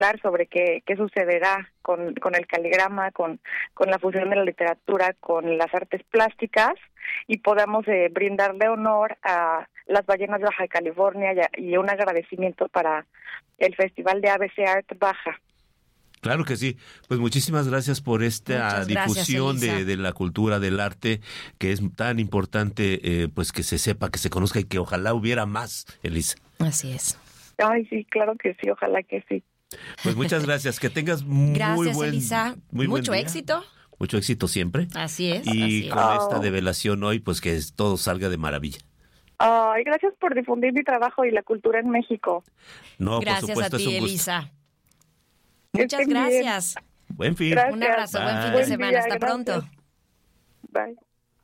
sobre qué sucederá con el caligrama, con la fusión de la literatura, con las artes plásticas, y podamos brindarle honor a las ballenas de Baja California y un agradecimiento para el Festival de ABC Art Baja. Claro que sí. Pues muchísimas gracias por esta difusión de la cultura, del arte, que es tan importante, pues que se sepa, que se conozca y que ojalá hubiera más, Elisa. Así es. Ay, sí, claro que sí, ojalá que sí. Pues muchas gracias, que tengas gracias, Elisa. Mucho éxito. Mucho éxito siempre. Así es. Y con esta develación hoy, pues que todo salga de maravilla. Ay, gracias por difundir mi trabajo y la cultura en México. No, gracias por supuesto, a ti, es un gusto. Elisa. Muchas gracias. Buen fin. Gracias. Un abrazo, buen fin de semana. Hasta pronto. Bye.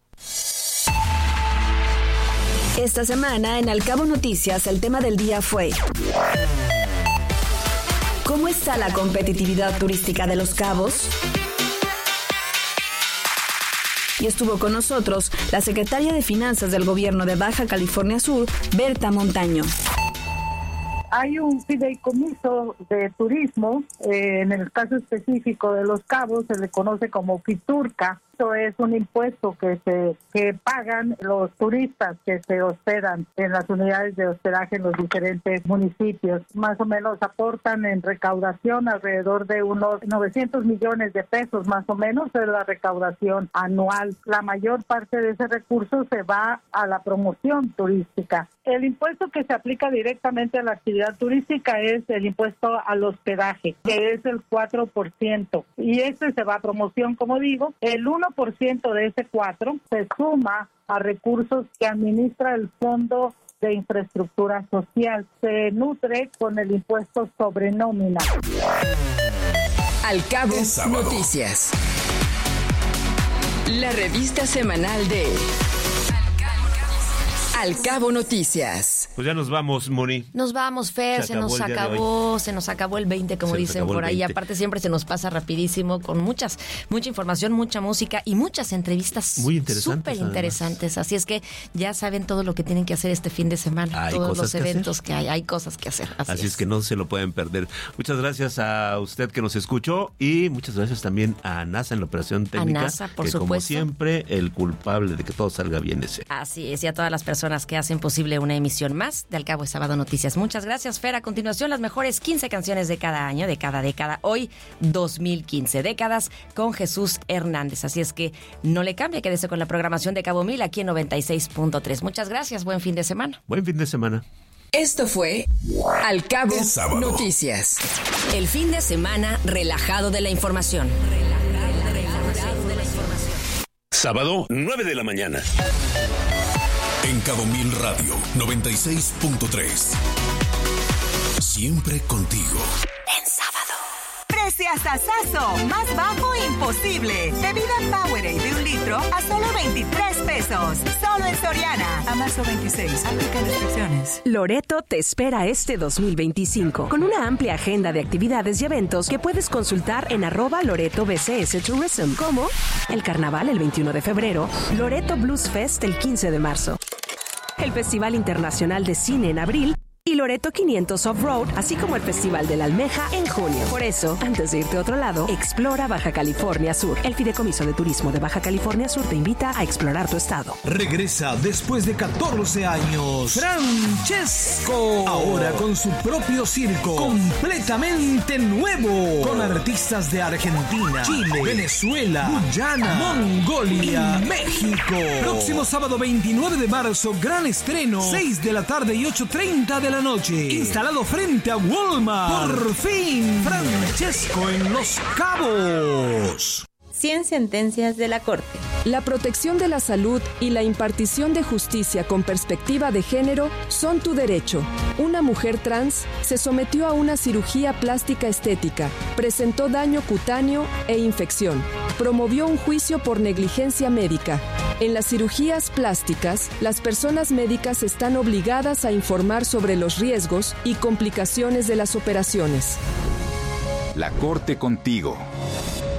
Esta semana en Al Cabo Noticias el tema del día fue: ¿cómo está la competitividad turística de Los Cabos? Y estuvo con nosotros la secretaria de Finanzas del Gobierno de Baja California Sur, Berta Montaño. Hay un fideicomiso de turismo, en el caso específico de Los Cabos se le conoce como FITURCA. Esto es un impuesto que pagan los turistas que se hospedan en las unidades de hospedaje en los diferentes municipios. Más o menos aportan en recaudación alrededor de unos 900 millones de pesos, más o menos, es la recaudación anual. La mayor parte de ese recurso se va a la promoción turística. El impuesto que se aplica directamente a la actividad turística es el impuesto al hospedaje, que es el 4%. Y este se va a promoción, como digo. El 1% de ese 4% se suma a recursos que administra el Fondo de Infraestructura Social. Se nutre con el impuesto sobre nómina. Al Cabo Noticias. La revista semanal de Al Cabo Noticias. Pues ya nos vamos, Moni. Nos vamos, Fer, se nos acabó el 20, como dicen por ahí. Aparte siempre se nos pasa rapidísimo con mucha información, mucha música y muchas entrevistas muy interesantes, súper interesantes. Así es que ya saben todo lo que tienen que hacer este fin de semana, todos los eventos que hay cosas que hacer. Así es que no se lo pueden perder. Muchas gracias a usted que nos escuchó y muchas gracias también a NASA en la operación técnica. A NASA, por que supuesto. Como siempre, el culpable de que todo salga bien es él. Así es, y a todas las personas que hacen posible una emisión más de Al Cabo de Sábado Noticias. Muchas gracias, Fer. A continuación, las mejores 15 canciones de cada año, de cada década. Hoy, 2015, décadas con Jesús Hernández. Así es que no le cambie, quédese con la programación de Cabo Mil aquí en 96.3. Muchas gracias, buen fin de semana. Buen fin de semana. Esto fue Al Cabo Noticias. El fin de semana relajado de la información. Sábado, 9 de la mañana. En Cabo Mil Radio 96.3. Siempre contigo. En sábado. Preciasazo, más bajo imposible. Bebida Powerade de 1 litro a solo 23 pesos. Solo en Soriana. A marzo 26. Aplica restricciones. Loreto te espera este 2025 con una amplia agenda de actividades y eventos que puedes consultar en @LoretoBCSTourism, como el Carnaval el 21 de febrero, Loreto Blues Fest el 15 de marzo, el Festival Internacional de Cine en abril y Loreto 500 Off-Road, así como el Festival de la Almeja en junio. Por eso, antes de irte a otro lado, explora Baja California Sur. El Fideicomiso de Turismo de Baja California Sur te invita a explorar tu estado. Regresa después de 14 años Francesco, ahora con su propio circo, completamente nuevo, con artistas de Argentina, Chile, Venezuela, Guyana, Mongolia y México. Próximo sábado 29 de marzo, gran estreno, 6 de la tarde y 8:30 de la noche. Instalado frente a Walmart. Por fin, Francesco en Los Cabos. 100 sentencias de la Corte. La protección de la salud y la impartición de justicia con perspectiva de género son tu derecho. Una mujer trans se sometió a una cirugía plástica estética, presentó daño cutáneo e infección, promovió un juicio por negligencia médica. En las cirugías plásticas, las personas médicas están obligadas a informar sobre los riesgos y complicaciones de las operaciones. La Corte contigo.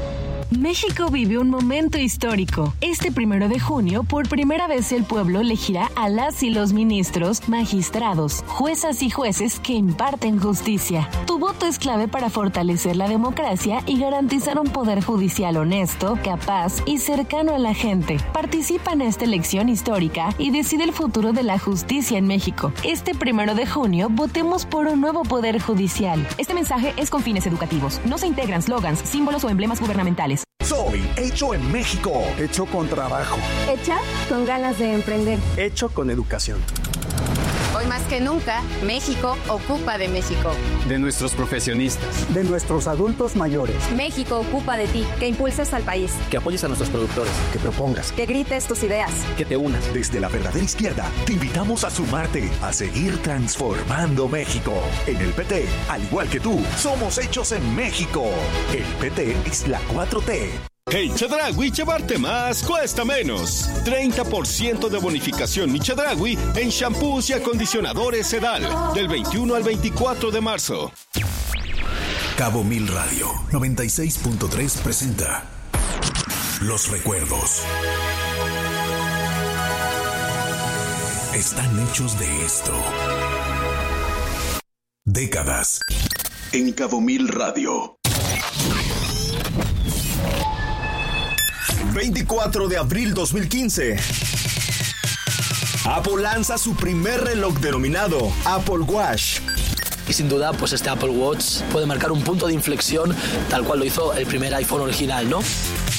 México vive un momento histórico. Este 1 de junio, por primera vez el pueblo elegirá a las y los ministros, magistrados, juezas y jueces que imparten justicia. Tu voto es clave para fortalecer la democracia y garantizar un poder judicial honesto, capaz y cercano a la gente. Participa en esta elección histórica y decide el futuro de la justicia en México. Este 1 de junio, votemos por un nuevo poder judicial. Este mensaje es con fines educativos. No se integran slogans, símbolos o emblemas gubernamentales. Soy hecho en México. Hecho con trabajo. Hecha con ganas de emprender. Hecho con educación. Hoy más que nunca, México ocupa de México. De nuestros profesionistas. De nuestros adultos mayores. México ocupa de ti. Que impulses al país. Que apoyes a nuestros productores. Que propongas. Que grites tus ideas. Que te unas. Desde la verdadera izquierda, te invitamos a sumarte, a seguir transformando México. En el PT, al igual que tú, somos hechos en México. El PT es la 4T. En Chedraui, llevarte más cuesta menos. 30% de bonificación Mi Chedraui en shampoos y acondicionadores Sedal. Del 21 al 24 de marzo. Cabo Mil Radio 96.3 presenta Los recuerdos. Están hechos de esto. Décadas. En Cabo Mil Radio. 24 de abril 2015. Apple lanza su primer reloj denominado Apple Watch. Y sin duda, pues este Apple Watch puede marcar un punto de inflexión, tal cual lo hizo el primer iPhone original, ¿no?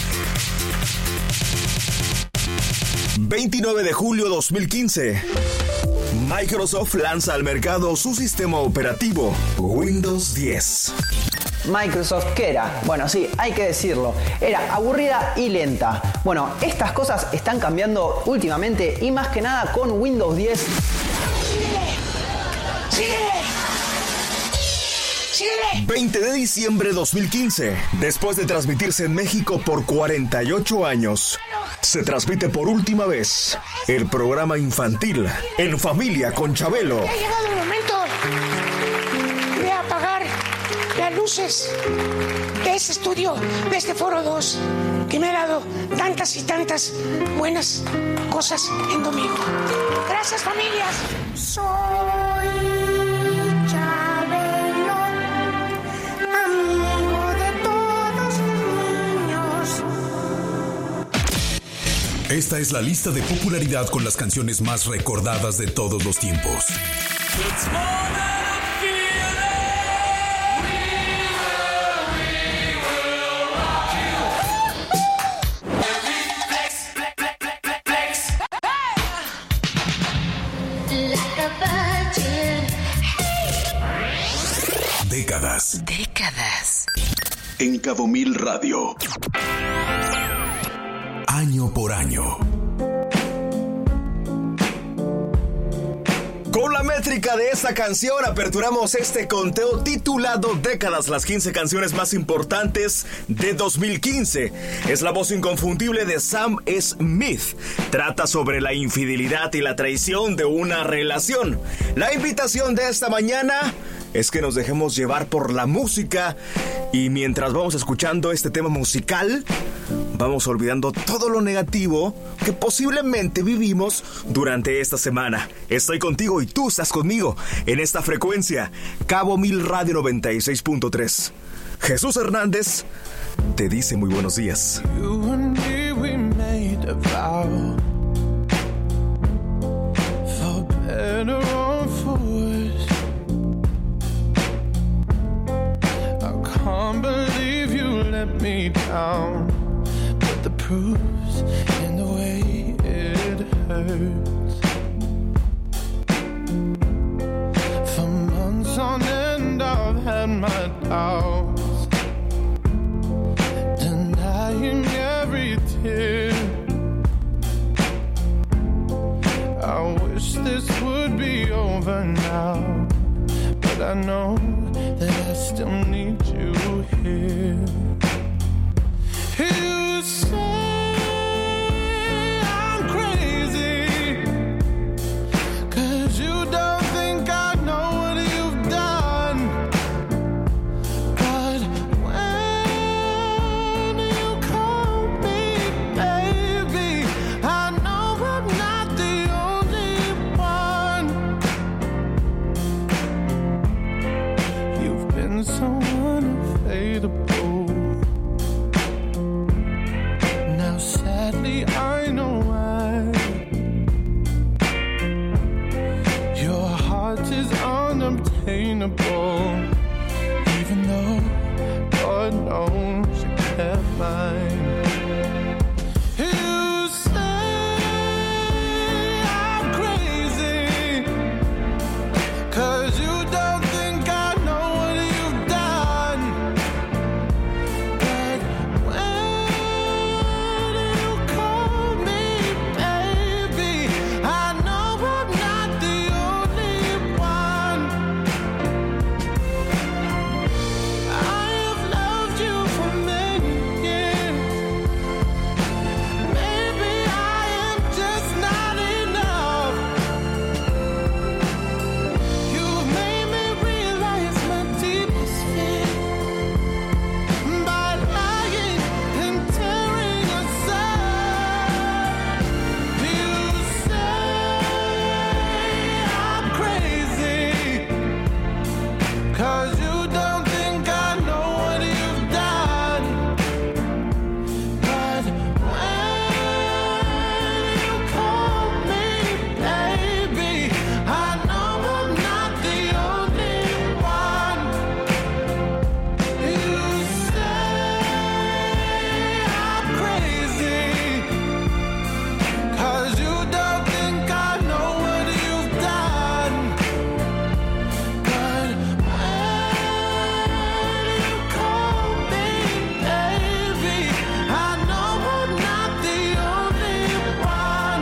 29 de julio 2015. Microsoft lanza al mercado su sistema operativo Windows 10. Microsoft, ¿qué era? Bueno, sí, hay que decirlo. Era aburrida y lenta. Bueno, estas cosas están cambiando últimamente y más que nada con Windows 10. ¡Síguele! 20 de diciembre 2015. Después de transmitirse en México por 48 años, se transmite por última vez el programa infantil En Familia con Chabelo. Ha llegado el momento de apagar las luces de este estudio, de este Foro 2, que me ha dado tantas y tantas buenas cosas en domingo. Gracias, familias. Soy Chabelo, amigo de todos los niños. Esta es la lista de popularidad con las canciones más recordadas de todos los tiempos. Décadas. En Cabo Mil Radio. Año por año. Con la métrica de esta canción aperturamos este conteo titulado Décadas, las 15 canciones más importantes de 2015. Es la voz inconfundible de Sam Smith. Trata sobre la infidelidad y la traición de una relación. La invitación de esta mañana es que nos dejemos llevar por la música y mientras vamos escuchando este tema musical, vamos olvidando todo lo negativo que posiblemente vivimos durante esta semana. Estoy contigo y tú estás conmigo en esta frecuencia, Cabo Mil Radio 96.3. Jesús Hernández te dice muy buenos días. You and me, we made a vow, for better or for worse. I can't believe you let me down, but the proof's in the way it hurts. For months on end I've had my doubts, denying every tear. I wish this would be over now, but I know that I still need you here. You say I'm crazy, 'cause you don't think I know what you've done. But when you know, Lord knows you can't mind. You say I'm crazy, 'cause you don't think I know what you've done. But when you call me baby, I know I'm not the only one. I have loved you for many years. Maybe I am just not enough. You've made me realize my deepest fear by lying and tearing us up. You say I'm crazy, 'cause you don't think I know what you've done. But when you call me baby, I know I'm not the only one. You say I'm crazy, 'cause you don't think I know what you've done. But when you call me baby, I know I'm not the only one.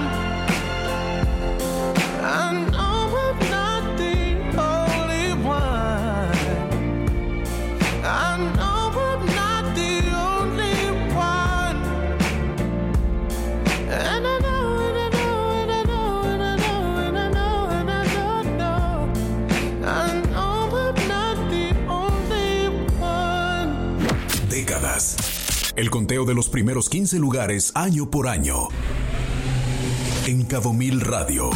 I know I'm not the only one. I know I'm not the only one. And I know, and I know, and I know, and I know, and I know, and I know. I know I'm not the only one. Décadas. El conteo de los primeros 15 lugares año por año. En Cabo Mil Radio.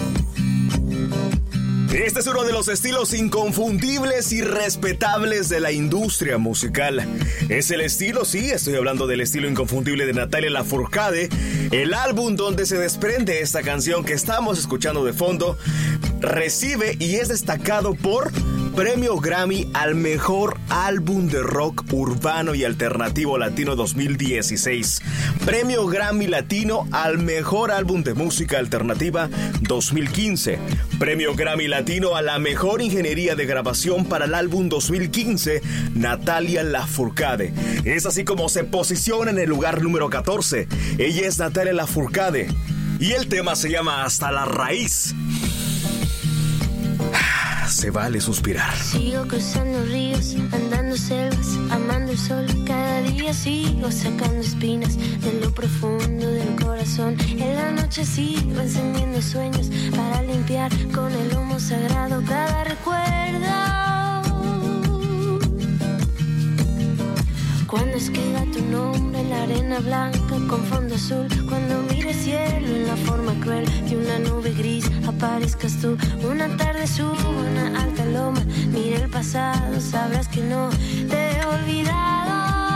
Este es uno de los estilos inconfundibles y respetables de la industria musical. Es el estilo, sí, estoy hablando del estilo inconfundible de Natalia Lafourcade, el álbum donde se desprende esta canción que estamos escuchando de fondo. Recibe y es destacado por Premio Grammy al Mejor Álbum de Rock Urbano y Alternativo Latino 2016. Premio Grammy Latino al Mejor Álbum de Música Alternativa 2015. Premio Grammy Latino a la Mejor Ingeniería de Grabación para el álbum 2015, Natalia Lafourcade. Es así como se posiciona en el lugar número 14. Ella es Natalia Lafourcade y el tema se llama Hasta la Raíz. Se vale suspirar. Sigo cruzando ríos, andando selvas, amando el sol. Cada día sigo sacando espinas de lo profundo del corazón. En la noche sigo encendiendo sueños para limpiar con el humo sagrado cada recuerdo. Cuando escriba tu nombre en la arena blanca con fondo azul, cuando mire el cielo en la forma cruel de una nube gris, aparezcas tú. Una tarde subo una alta loma, mira el pasado, sabrás que no te he olvidado.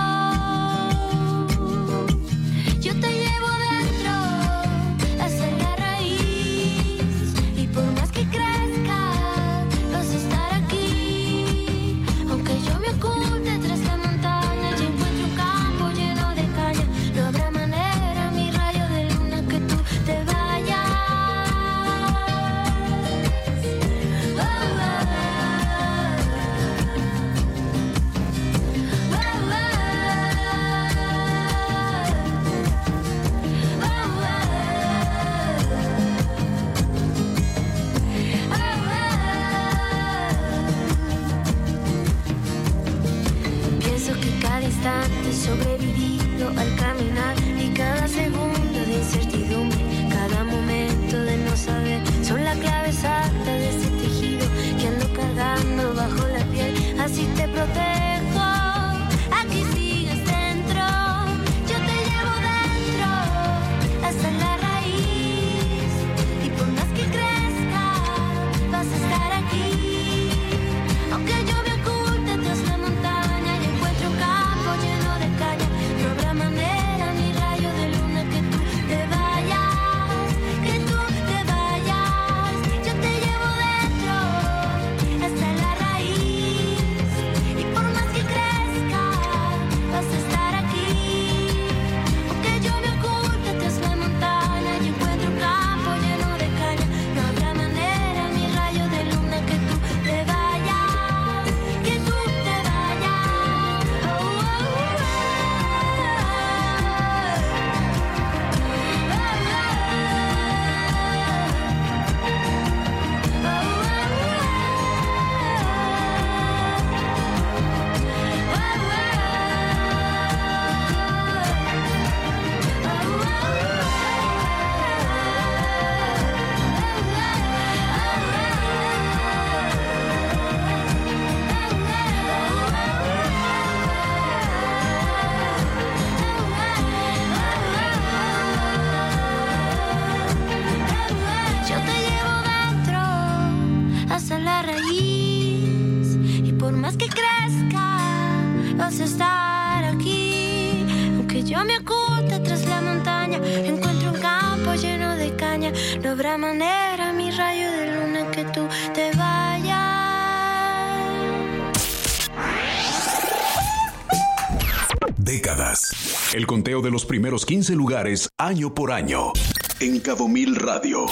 Yo te llevo dentro hasta la raíz, y por más que crezca vas a estar aquí. Aunque yo me oculte tras la montaña y encuentre un campo lleno de caña, no habrá manera, mi rayo de luna, que tú te vayas. Pienso que cada instante he sobrevivido al caminar, y cada segundo de incertidumbre, cada momento de no saber, son la clave exacta de ese tejido que ando cargando bajo la piel. Así te protejo, aquí sigues dentro. Yo te llevo dentro hasta la raíz, y por más que crezca vas a estar aquí. Aunque yo me oculte tras la montaña y encuentre un campo lleno de caña, no habrá manera, mi rayo de luna, que tú te vayas, que tú te vayas. Yo te llevo vas a estar aquí. Aunque yo me oculte tras la montaña, encuentro un campo lleno de caña. No habrá manera, mi rayo de luna, que tú te vayas. Décadas. El conteo de los primeros 15 lugares año por año. En Cabo Mil Radio.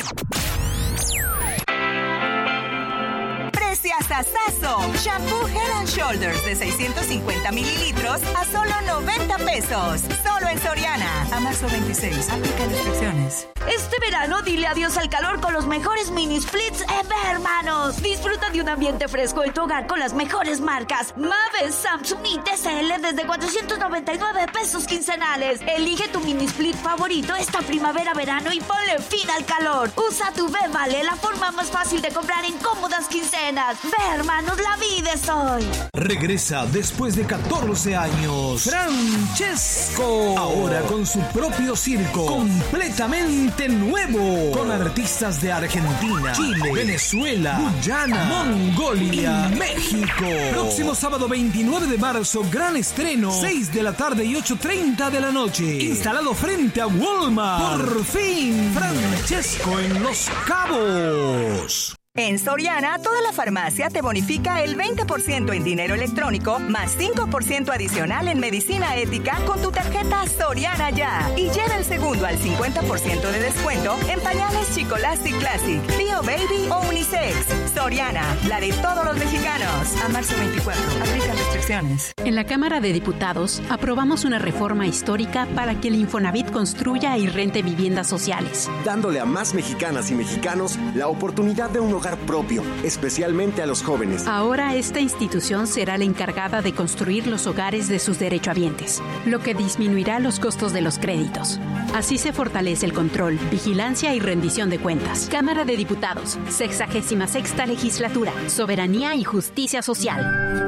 Preciasasazo. Shampoo Head and Shoulders de 650 mililitros a solo 90 pesos. Solo en Soriana. A marzo 26. Aplica restricciones. Este verano dile adiós al calor con los mejores mini splits ever, hermanos. Disfruta de un ambiente fresco en tu hogar con las mejores marcas. Mave, Samsung y TCL desde 499 pesos quincenales. Elige tu mini split favorito esta primavera-verano y ponle fin al calor. Usa tu Vale, la forma más fácil de comprar en cómodas quincenas. Ve, hermanos, la vida es hoy. Regresa después de 14 años Francesco, ahora con su propio circo completamente nuevo, con artistas de Argentina, Chile, Venezuela, Guyana, Mongolia y México. Próximo sábado 29 de marzo, gran estreno, 6 de la tarde y 8:30 de la noche. Instalado frente a Walmart. Por fin, Francesco en Los Cabos. En Soriana, toda la farmacia te bonifica el 20% en dinero electrónico, más 5% adicional en medicina ética con tu tarjeta Soriana Ya. Y lleva el segundo al 50% de descuento en pañales Chicolastic Classic, Bio Baby o Unisex. Soriana, la de todos los mexicanos. A marzo 24. Aplica restricciones. En la Cámara de Diputados aprobamos una reforma histórica para que el Infonavit construya y rente viviendas sociales, dándole a más mexicanas y mexicanos la oportunidad de un hogar propio, especialmente a los jóvenes. Ahora esta institución será la encargada de construir los hogares de sus derechohabientes, lo que disminuirá los costos de los créditos. Así se fortalece el control, vigilancia y rendición de cuentas. Cámara de Diputados, 66ª Legislatura, Soberanía y Justicia Social.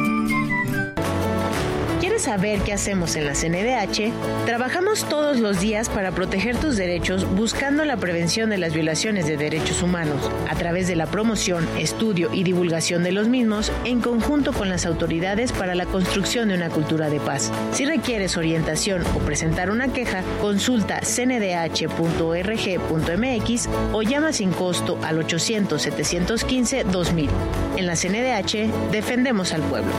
¿Quieres saber qué hacemos en la CNDH? Trabajamos todos los días para proteger tus derechos buscando la prevención de las violaciones de derechos humanos a través de la promoción, estudio y divulgación de los mismos en conjunto con las autoridades para la construcción de una cultura de paz. Si requieres orientación o presentar una queja, consulta cndh.org.mx o llama sin costo al 800-715-2000. En la CNDH defendemos al pueblo.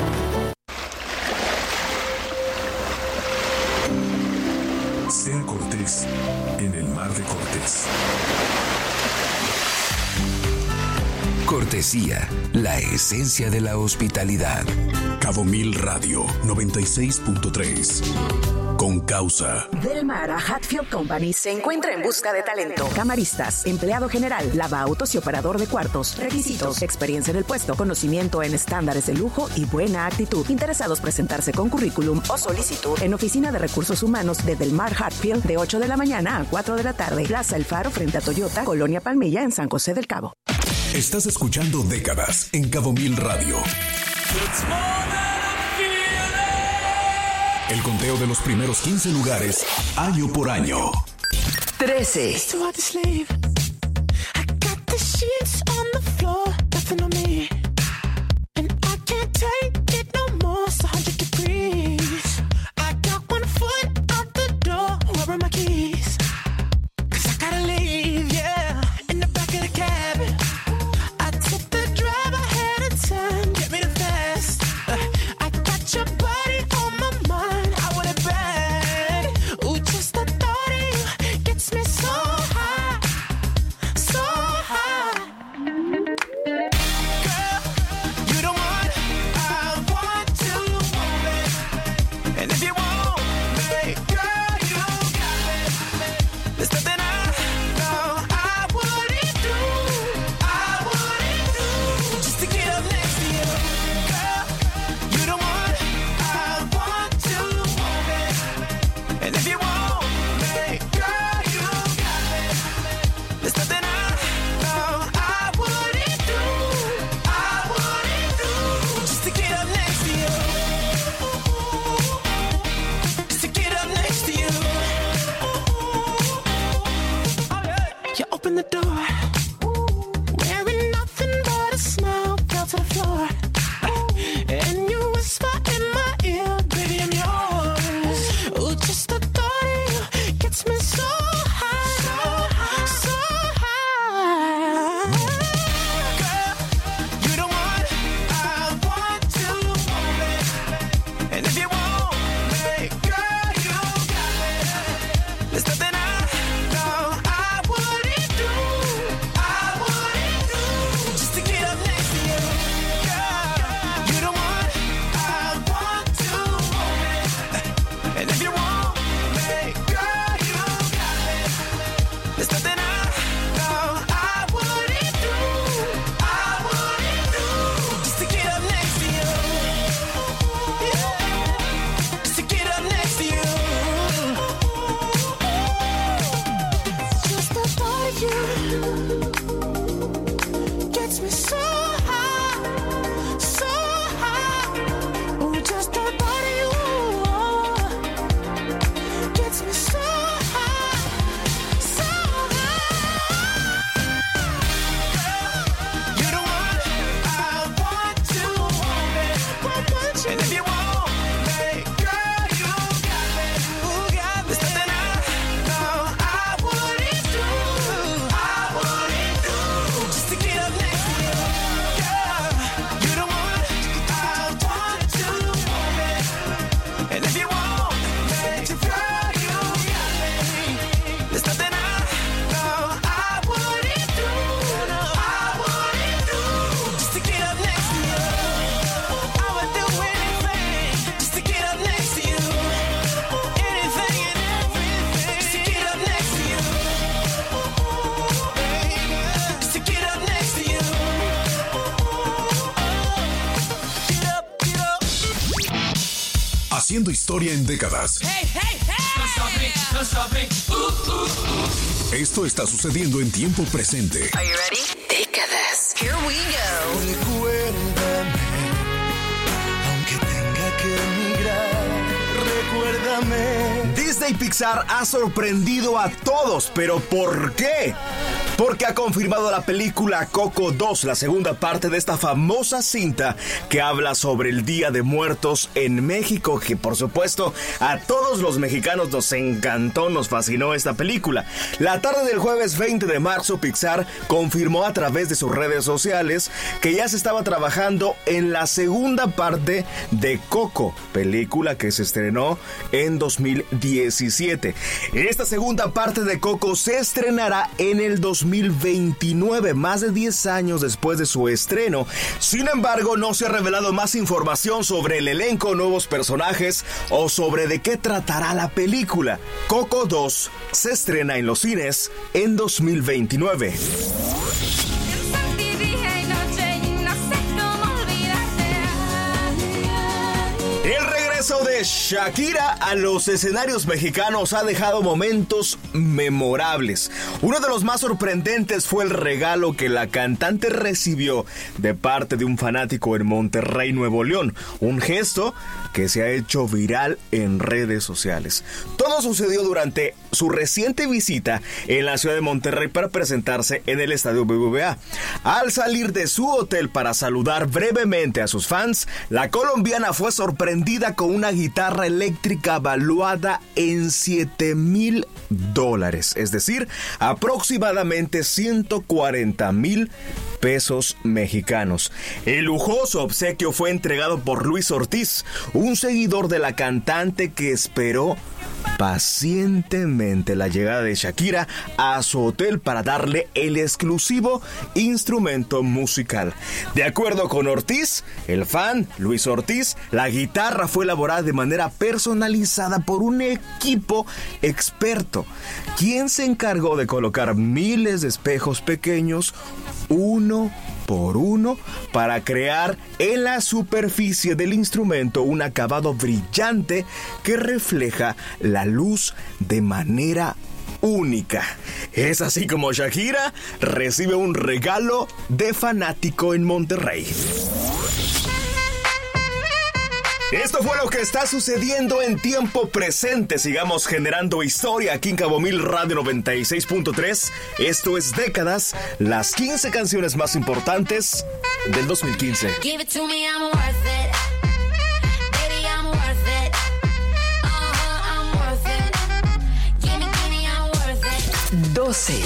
Sea cortés en el mar de Cortés. Cortesía, la esencia de la hospitalidad. Cabo Mil Radio 96.3. Con causa. Del Mar a Hatfield Company se encuentra en busca de talento. Camaristas, empleado general, lavaautos y operador de cuartos. Requisitos: experiencia en el puesto, conocimiento en estándares de lujo y buena actitud. Interesados presentarse con currículum o solicitud en Oficina de Recursos Humanos de Del Mar Hatfield de 8 de la mañana a 4 de la tarde. Plaza El Faro frente a Toyota, Colonia Palmilla en San José del Cabo. Estás escuchando Décadas en Cabo Mil Radio. El conteo de los primeros 15 lugares, año por año. 13. haciendo historia en décadas. Hey, hey, hey. Don't stop me. Esto está sucediendo en tiempo presente. Are you ready? Décadas. Here we go. Recuérdame, aunque tenga que emigrar, recuérdame. Disney Pixar ha sorprendido a todos, pero ¿por qué? Porque ha confirmado la película Coco 2, la segunda parte de esta famosa cinta que habla sobre el Día de Muertos en México, que por supuesto a todos los mexicanos nos encantó, nos fascinó esta película. La tarde del jueves 20 de marzo, Pixar confirmó a través de sus redes sociales que ya se estaba trabajando en la segunda parte de Coco, película que se estrenó en 2017. Esta segunda parte de Coco se estrenará en el 2029, más de 10 años después de su estreno. Sin embargo, no se ha revelado más información sobre el elenco, nuevos personajes o sobre de qué tratará la película. Coco 2 se estrena en los cines en 2029. El regreso de Shakira a los escenarios mexicanos ha dejado momentos memorables. Uno de los más sorprendentes fue el regalo que la cantante recibió de parte de un fanático en Monterrey, Nuevo León. Un gesto que se ha hecho viral en redes sociales. Todo sucedió durante su reciente visita en la ciudad de Monterrey para presentarse en el estadio BBVA. Al salir de su hotel para saludar brevemente a sus fans, la colombiana fue sorprendida con una guitarra eléctrica valuada en $7,000, es decir, aproximadamente 140,000 pesos mexicanos. El lujoso obsequio fue entregado por Luis Ortiz, un seguidor de la cantante que esperó pacientemente la llegada de Shakira a su hotel para darle el exclusivo instrumento musical. De acuerdo con Ortiz, el fan Luis Ortiz, la guitarra fue elaborada de manera personalizada por un equipo experto, quien se encargó de colocar miles de espejos pequeños uno por uno para crear en la superficie del instrumento un acabado brillante que refleja la luz de manera única. Es así como Shakira recibe un regalo de fanático en Monterrey. Esto fue lo que está sucediendo en tiempo presente. Sigamos generando historia aquí en Cabo Mil Radio 96.3. Esto es Décadas, las 15 canciones más importantes del 2015. Give it to me, I'm worth it. Baby, I'm worth it. I'm worth it. Give me, I'm worth it. 12.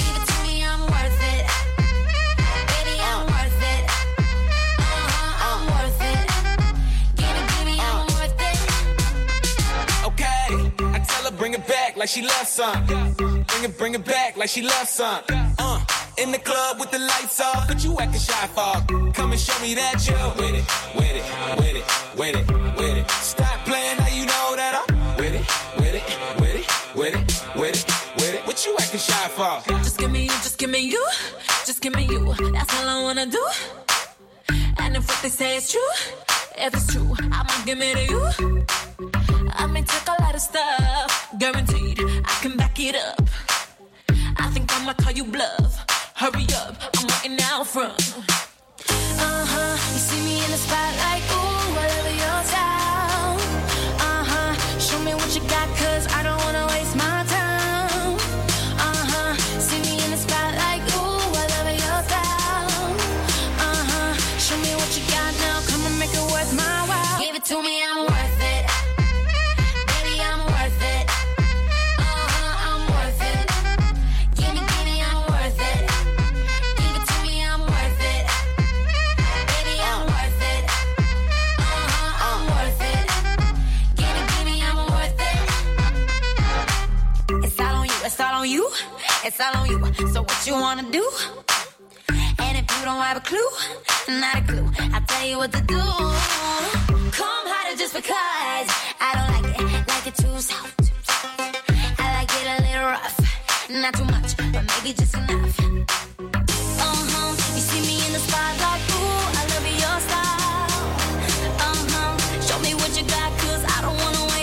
Bring it back like she loves some. Bring it back like she loves some. In the club with the lights off, but you acting shy for. Come and show me that you're with it, with it, with it, with it, with it. Stop playing, now you know that I'm with it, with it, with it, with it, with it, with it. What you acting shy for? Just give me you, just give me you, just give me you. That's all I wanna do. And if what they say is true, if it's true, I'ma give it to you. I may take a lot of stuff, guaranteed I can back it up. I think I'ma call you bluff. Hurry up, I'm waiting out front. You see me in the spotlight, ooh, I love your style. Show me what you got, cause I don't wanna waste my time. See me in the spotlight, ooh, I love your style. Show me what you got now, come and make it worth my while. Give it to me, I'm worth it. It's all on you, so what you wanna do? And if you don't have a clue, not a clue, I'll tell you what to do. Come harder just because I don't like it too soft. I like it a little rough, not too much, but maybe just enough. You see me in the spotlight, ooh, I love your style. Show me what you got, cause I don't wanna wait.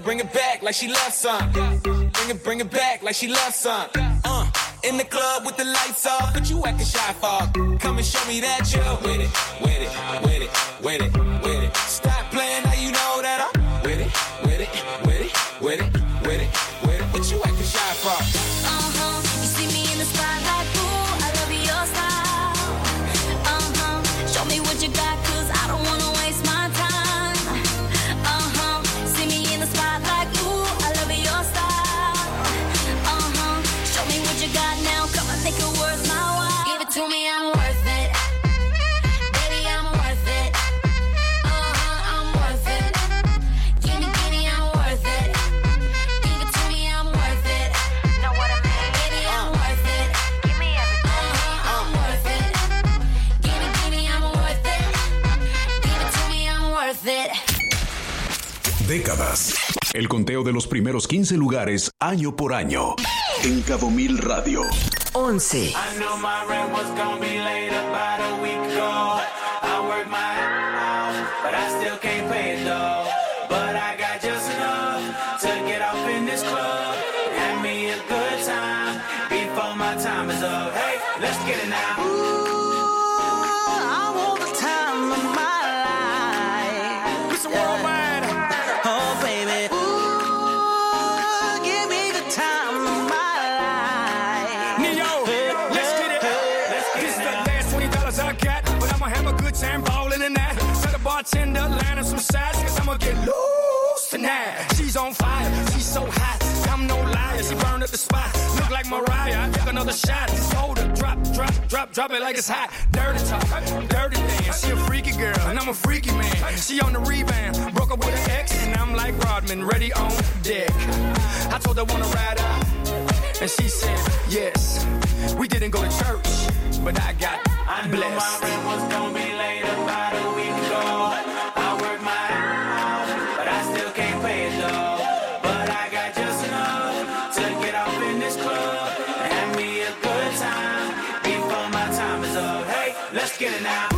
bring it back like she loves some. Bring it back like she loves some. In the club with the lights off, but you acting shy for. Come and show me that you're with it, with it, with it, with it, with it. Stop playing, now you know that I'm with it, with it, with it, with it, with it, with it. What you acting shy for? You see me in the spotlight, ooh, I love your style. Show me what you got, 'cause I don't wanna waste my time. See me in the spotlight, ooh, I love your style. Show me what you got now, come and make it worth my while. Give it to me, I'm worth it. Baby, I'm worth it. I'm worth it. Give me, I'm worth it. Give it to me, I'm worth it. Know what I mean? Baby, I'm worth it. Give me everything. I'm worth it. Give me, I'm worth it. Give it to me, I'm worth it. Décadas. El conteo de los primeros 15 lugares año por año. En Cabo Mil Radio. 11. I knew my rent was gonna be late about a week ago. I worked my ass off, but I still can't pay it though. But I got just enough to get off in this club. Have me a good time before my time is up. Hey, let's get it now. I want the time of my life. It's a worldwide. Oh, baby. Ooh, give me the time of my life. Neo, let's get it. This is the last $20 I got, but I'ma have a good time balling in that. Tell the bartender, line up some sides, 'cause I'ma get loose tonight. She's on fire, she's so hot. I'm no liar, she burned up the spot. Look like Mariah, I took another shot. Hold her, drop it like it's hot. Dirty talk, dirty dance. She a freaky girl, and I'm a freaky man. She on the rebound, broke up with her ex, and I'm like Rodman, ready on deck. I told her wanna ride out, and she said yes. We didn't go to church, but I got blessed. I knew my rent was gonna be late about a week ago. I worked my ass off, but I still can't pay it though. But I got just enough to get off in this club. Have me a good time before my time is up. Hey, let's get it now.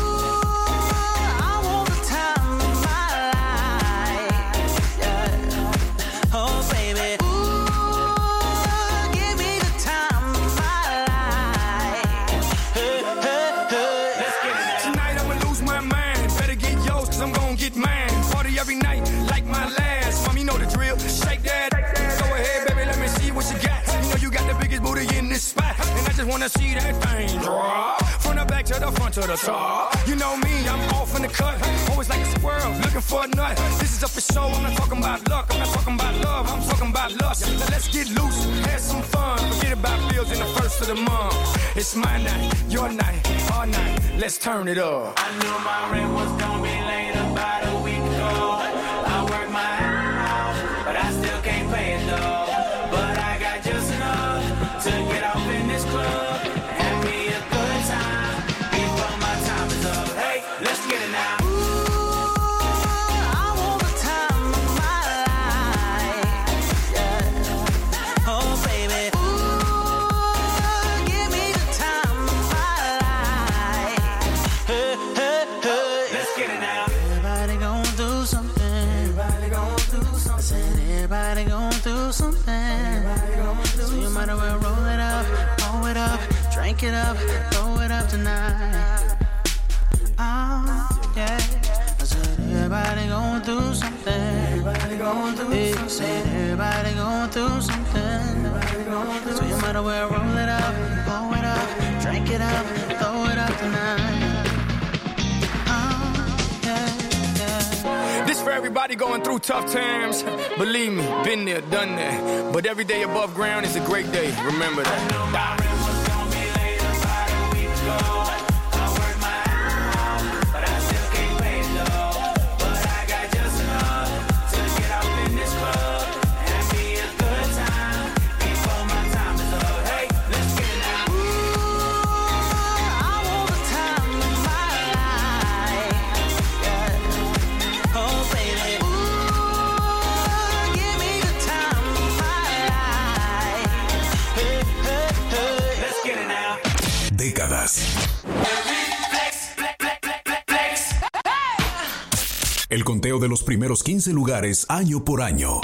I want the time of my life. Yeah. Oh, baby. Ooh, give me the time of my life. Hey, hey, hey. Let's get it now. Tonight I'ma lose my mind. Better get yours, 'cause I'm gonna get mine. Party every night like my last. Mom, you know the drill. Shake that. Go ahead, baby, let me see what you got. You know you got the biggest booty in this spot, and I just wanna see that thing drop. From the back to the front to the top. You know me, I'm off in the cut. Always like a squirrel, looking for a nut. This is up for show, I'm not talking about luck. I'm not talking about love, I'm talking about lust. Now let's get loose, have some fun. Forget about bills in the first of the month. It's my night, your night, our night. Let's turn it up. I knew my rent was gonna be late about a week ago. I worked my ass off, but I still can't pay it though. But I got just enough to get off in this club. Have me a good time before my time is up. Hey, let's get it now. I want the time of my life. Yeah. Oh, baby. Ooh, give me the time of my life. Hey, hey, hey. Let's get it now. Everybody gon' do something. Everybody gon' do something. I said everybody gon' do something. So you might as well roll it up, drink it up, throw it up tonight. Oh, yeah. I said everybody gon' do something. Everybody gon' do something. Said everybody gon' do something. So you might as well roll it up, drink it up, throw it up tonight. This for everybody going through tough times. Believe me, been there, done that. But every day above ground is a great day. Remember that. I knew my rent was gonna be late about a week ago. I worked my ass off, but I still can't pay it though. But I got just enough to get off in this club. Have me a good time before my time is up. Hey, let's get it now. I want the time of my life. Yeah. Oh, baby. Ooh, give me the time of my life. Hey, hey, hey. Let's get it now. Décadas. El conteo de los primeros 15 lugares año por año.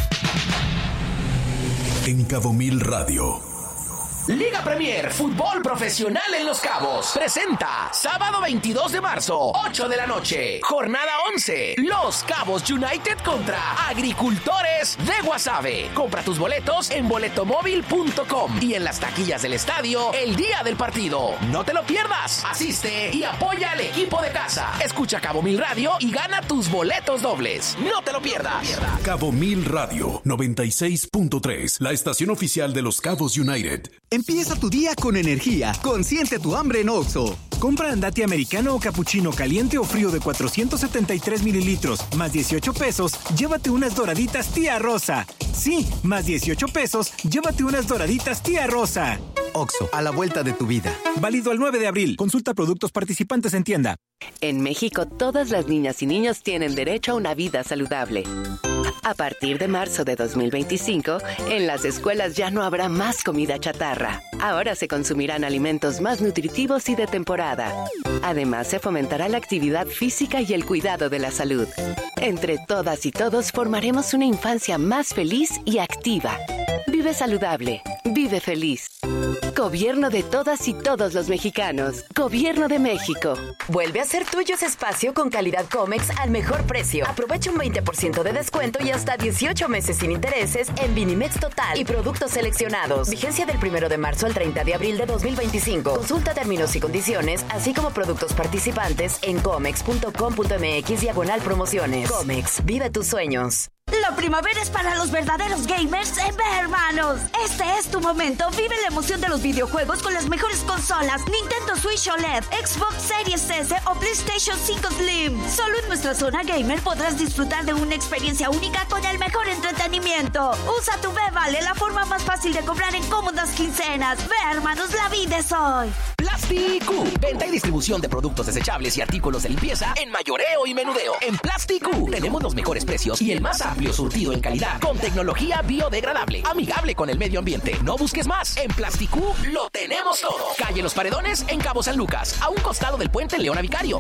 En Cabo Mil Radio. Liga Premier Fútbol Profesional en Los Cabos presenta sábado 22 de marzo, 8 de la noche, jornada 11, Los Cabos United contra Agricultores de Guasave. Compra tus boletos en boletomóvil.com y en las taquillas del estadio el día del partido. No te lo pierdas, asiste y apoya al equipo de casa. Escucha Cabo Mil Radio y gana tus boletos dobles. No te lo pierdas. Cabo Mil Radio 96.3, la estación oficial de Los Cabos United. Empieza tu día con energía. Consiente tu hambre en Oxxo. Compra andate americano o capuchino caliente o frío de 473 mililitros, más 18 pesos, llévate unas doraditas tía Rosa. Sí, más 18 pesos, llévate unas doraditas tía Rosa. Oxxo, a la vuelta de tu vida. Válido al 9 de abril. Consulta productos participantes en tienda. En México, todas las niñas y niños tienen derecho a una vida saludable. A partir de marzo de 2025, en las escuelas ya no habrá más comida chatarra. Ahora se consumirán alimentos más nutritivos y de temporada. Además, se fomentará la actividad física y el cuidado de la salud. Entre todas y todos formaremos una infancia más feliz y activa. Vive saludable. Vive feliz. Gobierno de todas y todos los mexicanos. Gobierno de México. Vuelve a ser tuyo ese espacio con calidad Comex al mejor precio. Aprovecha un 20% de descuento y hasta 18 meses sin intereses en Vinimex Total y productos seleccionados. Vigencia del 1 de marzo al 30 de abril de 2025. Consulta términos y condiciones, así como productos participantes en comex.com.mx/promociones. Comex, vive tus sueños. La primavera es para los verdaderos gamers en Hermanos. Este es tu momento. Vive la emoción de los videojuegos con las mejores consolas: Nintendo Switch OLED, Xbox Series S o PlayStation 5 Slim. Solo en nuestra zona gamer podrás disfrutar de una experiencia única con el mejor entretenimiento. Usa tu B-Vale, la forma más fácil de comprar en cómodas quincenas. Hermanos, la vida es hoy. Plasticu, venta y distribución de productos desechables y artículos de limpieza en mayoreo y menudeo. En Plasticu tenemos los mejores precios y el más amplio surtido en calidad, con tecnología biodegradable, amigable con el medio ambiente. No busques más, en Plasticu lo tenemos todo. Calle Los Paredones, en Cabo San Lucas, a un costado del puente Leona Vicario.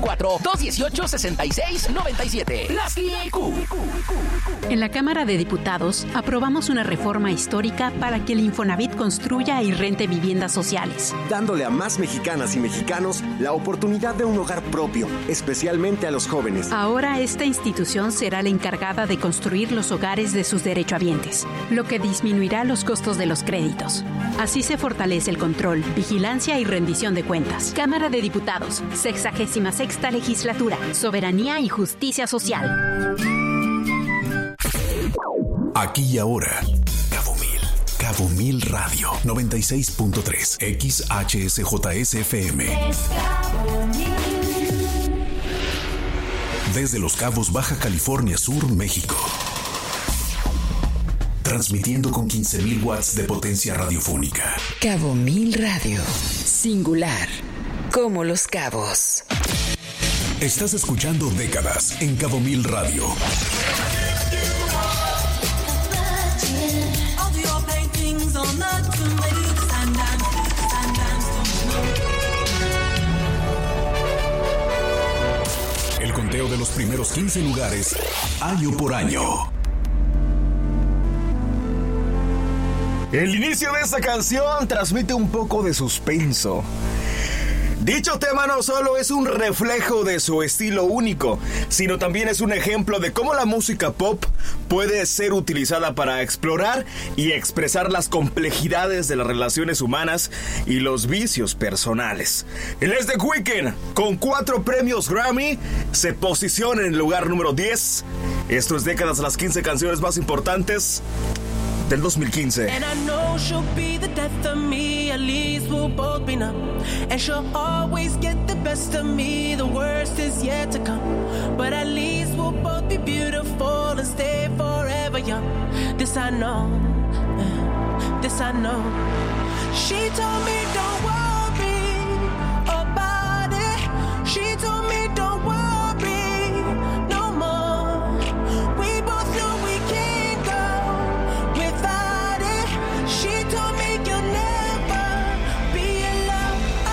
624-218-6697. Plasticu. En la Cámara de Diputados aprobamos una reforma histórica para que el Infonavit construya y rente viviendas sociales, dándole a más mexicanas y mexicanos la oportunidad de un hogar propio, especialmente a los jóvenes. Ahora esta institución será la encargada de construir los hogares de sus derechohabientes, lo que disminuirá los costos de los créditos. Así se fortalece el control, vigilancia y rendición de cuentas. Cámara de Diputados, 66ª Legislatura, Soberanía y Justicia Social. Aquí y ahora, Cabo Mil Radio 96.3 XHSJSFM. Desde Los Cabos, Baja California Sur, México. Transmitiendo con 15,000 watts de potencia radiofónica. Cabo Mil Radio. Singular. Como Los Cabos. Estás escuchando Décadas en Cabo Mil Radio. El conteo de los primeros 15 lugares, año por año. El inicio de esta canción transmite un poco de suspenso. Dicho tema no solo es un reflejo de su estilo único, sino también es un ejemplo de cómo la música pop puede ser utilizada para explorar y expresar las complejidades de las relaciones humanas y los vicios personales. Él es The Weeknd, con 4 premios Grammy, se posiciona en el lugar número 10. Esto es Décadas, las 15 canciones más importantes del 2015. And I know she'll be the death of me, at least we'll both be numb. And she'll always get the best of me, the worst is yet to come. But at least we'll both be beautiful and stay forever young. This I know, this I know. She told me don't worry about it. She told me don't worry.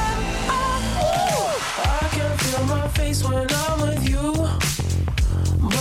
When I'm with you,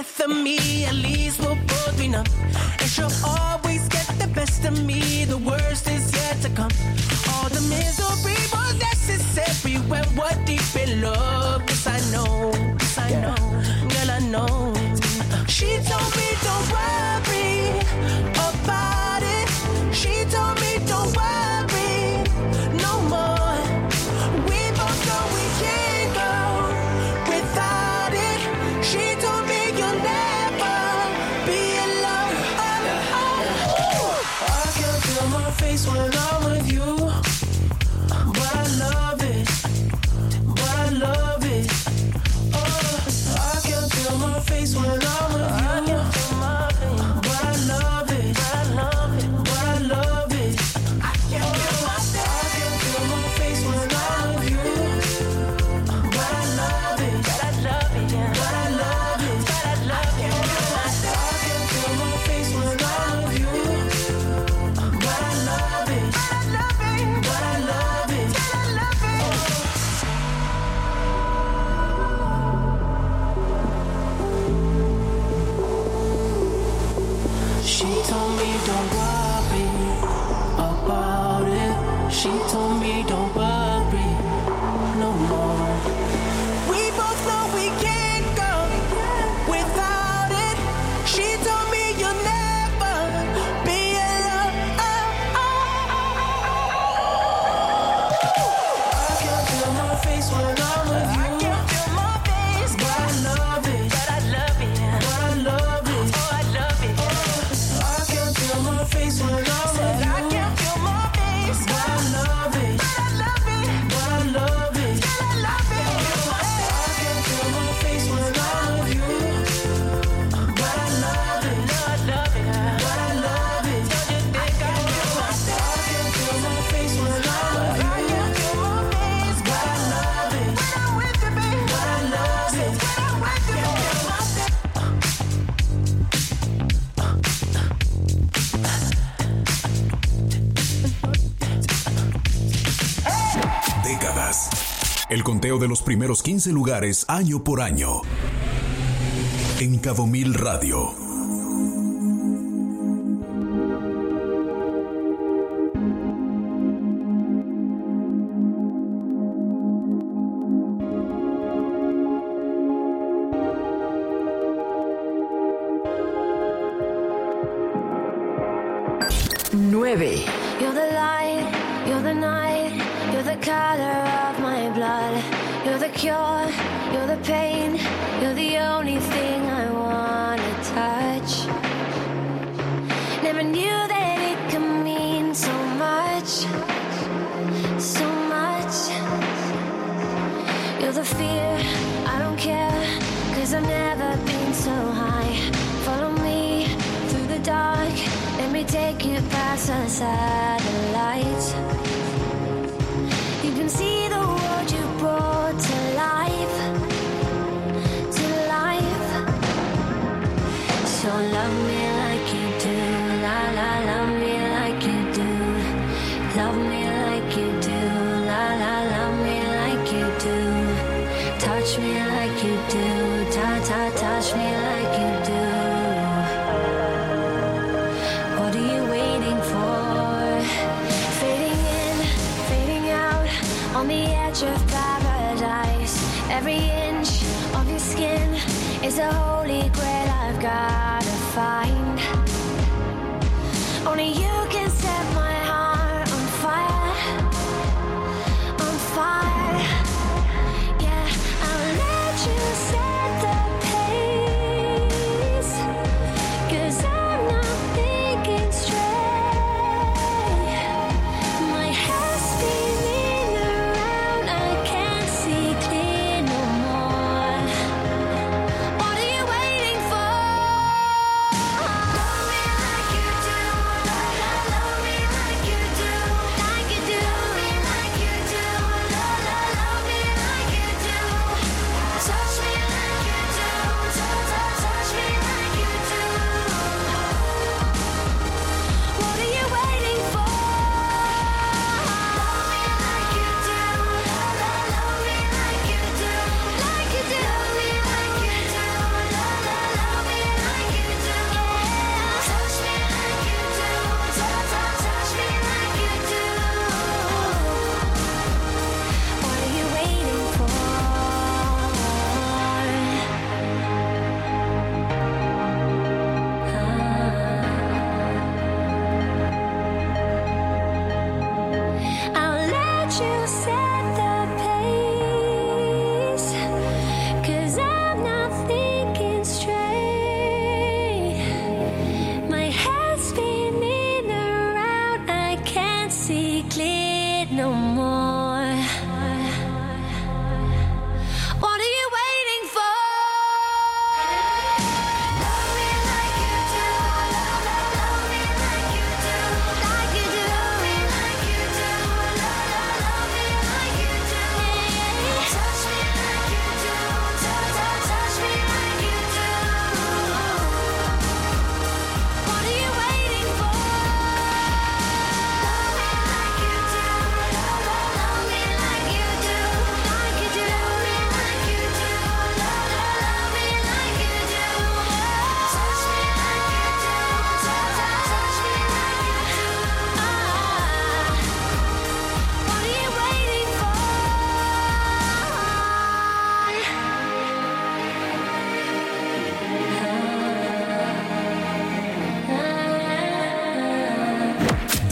death of me, at least we'll both be numb. And she'll always get the best of me, the worst is yet to come. All the misery was necessary when we're deep in love. Yes, I know, girl, I know. She told me don't worry about it. She told me don't worry no more. We both know we can't go without it. She told me you'll never be alone. I can feel my face when I'm with you, but I love it, Oh, I can feel my face when I'm with you, but I love it, I can feel my face when I'm with you, but I love it, I can feel my face when I'm with you, but I love it, She told me don't worry about it. She told me don't worry no more. We both know we can't go without it. She told me you'll never be alone. I can feel my face when I'm with you. But I love it. I can feel my face when I'm with you. But I love it. I can feel my face when I'm with you. But I love it. I can feel my face when I'm with you. But I love it. Décadas. El conteo de los primeros 15 lugares año por año. En Cabo Mil Radio. Nueve. You're the light, you're the night, you're the color of my blood. You're the cure, you're the pain, you're the only thing I wanna touch. Never knew that it could mean so much, so much. You're the fear, I don't care, 'cause I've never been so high. Follow me through the dark, let me take you past the satellites. You can see the world you brought to life, to life. So love me like you do, la la, love me like you do. Love me like you do, la la, love me like you do. Touch me like you do, ta ta, touch me like you do. What are you waiting for? Fading in, fading out, on the edge of paradise. Every inch of your skin is a holy grail I've gotta find. Only you can set my heart on fire, on fire. Yeah, I'll let you set the pace, 'cause I'm not thinking straight. My head's spinning around, I can't see clear no more. What are you waiting for? Love me like you do, la la.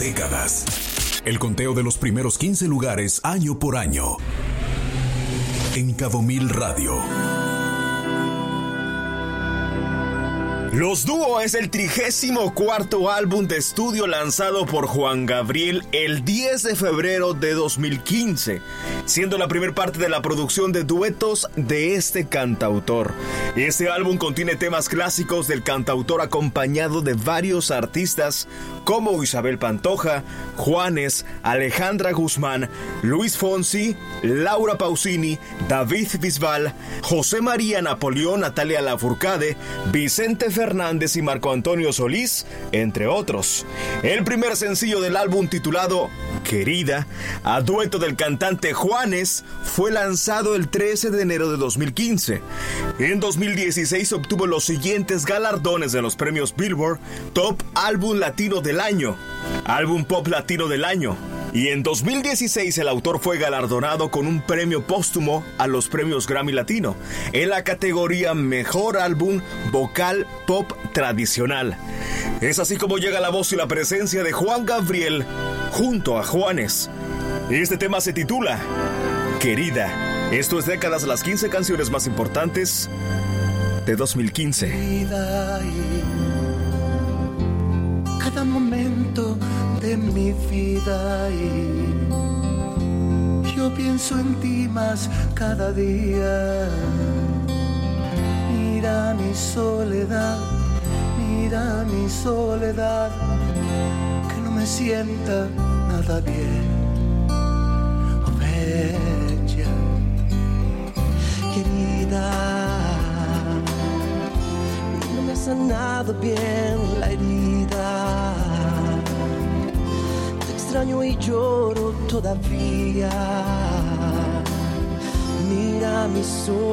Décadas. El conteo de los primeros 15 lugares año por año. En Cabo Mil Radio. Los Dúo es el 34º álbum de estudio lanzado por Juan Gabriel el 10 de febrero de 2015, siendo la primera parte de la producción de duetos de este cantautor. Este álbum contiene temas clásicos del cantautor acompañado de varios artistas como Isabel Pantoja, Juanes, Alejandra Guzmán, Luis Fonsi, Laura Pausini, David Bisbal, José María Napoleón, Natalia Lafourcade, Vicente Fernández y Marco Antonio Solís, entre otros. El primer sencillo del álbum, titulado Querida, a dueto del cantante Juanes, fue lanzado el 13 de enero de 2015. En 2016 obtuvo los siguientes galardones de los premios Billboard: Top Álbum Latino del Año, Álbum Pop Latino del Año. Y en 2016 el autor fue galardonado con un premio póstumo a los premios Grammy Latino en la categoría Mejor Álbum Vocal Pop Tradicional. Es así como llega la voz y la presencia de Juan Gabriel junto a Juanes. Este tema se titula Querida. Esto es Décadas, las 15 canciones más importantes de 2015. Cada momento de mi vida y yo pienso en ti más cada día. Mira mi soledad, que no me sienta nada bien. Oh, bella, querida, no me ha sanado bien la herida. Te extraño y lloro todavía. Mira mi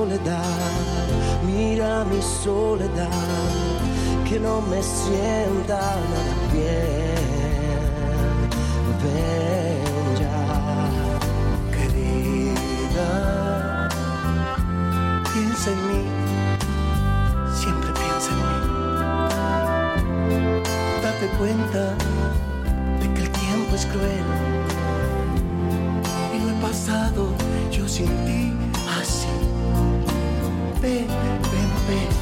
soledad, que no me sienta nada bien. Ven ya, querida, piensa en mí, siempre piensa en mí. Date cuenta de que el tiempo es cruel y lo he pasado yo sin ti así. Ven, ven, ven,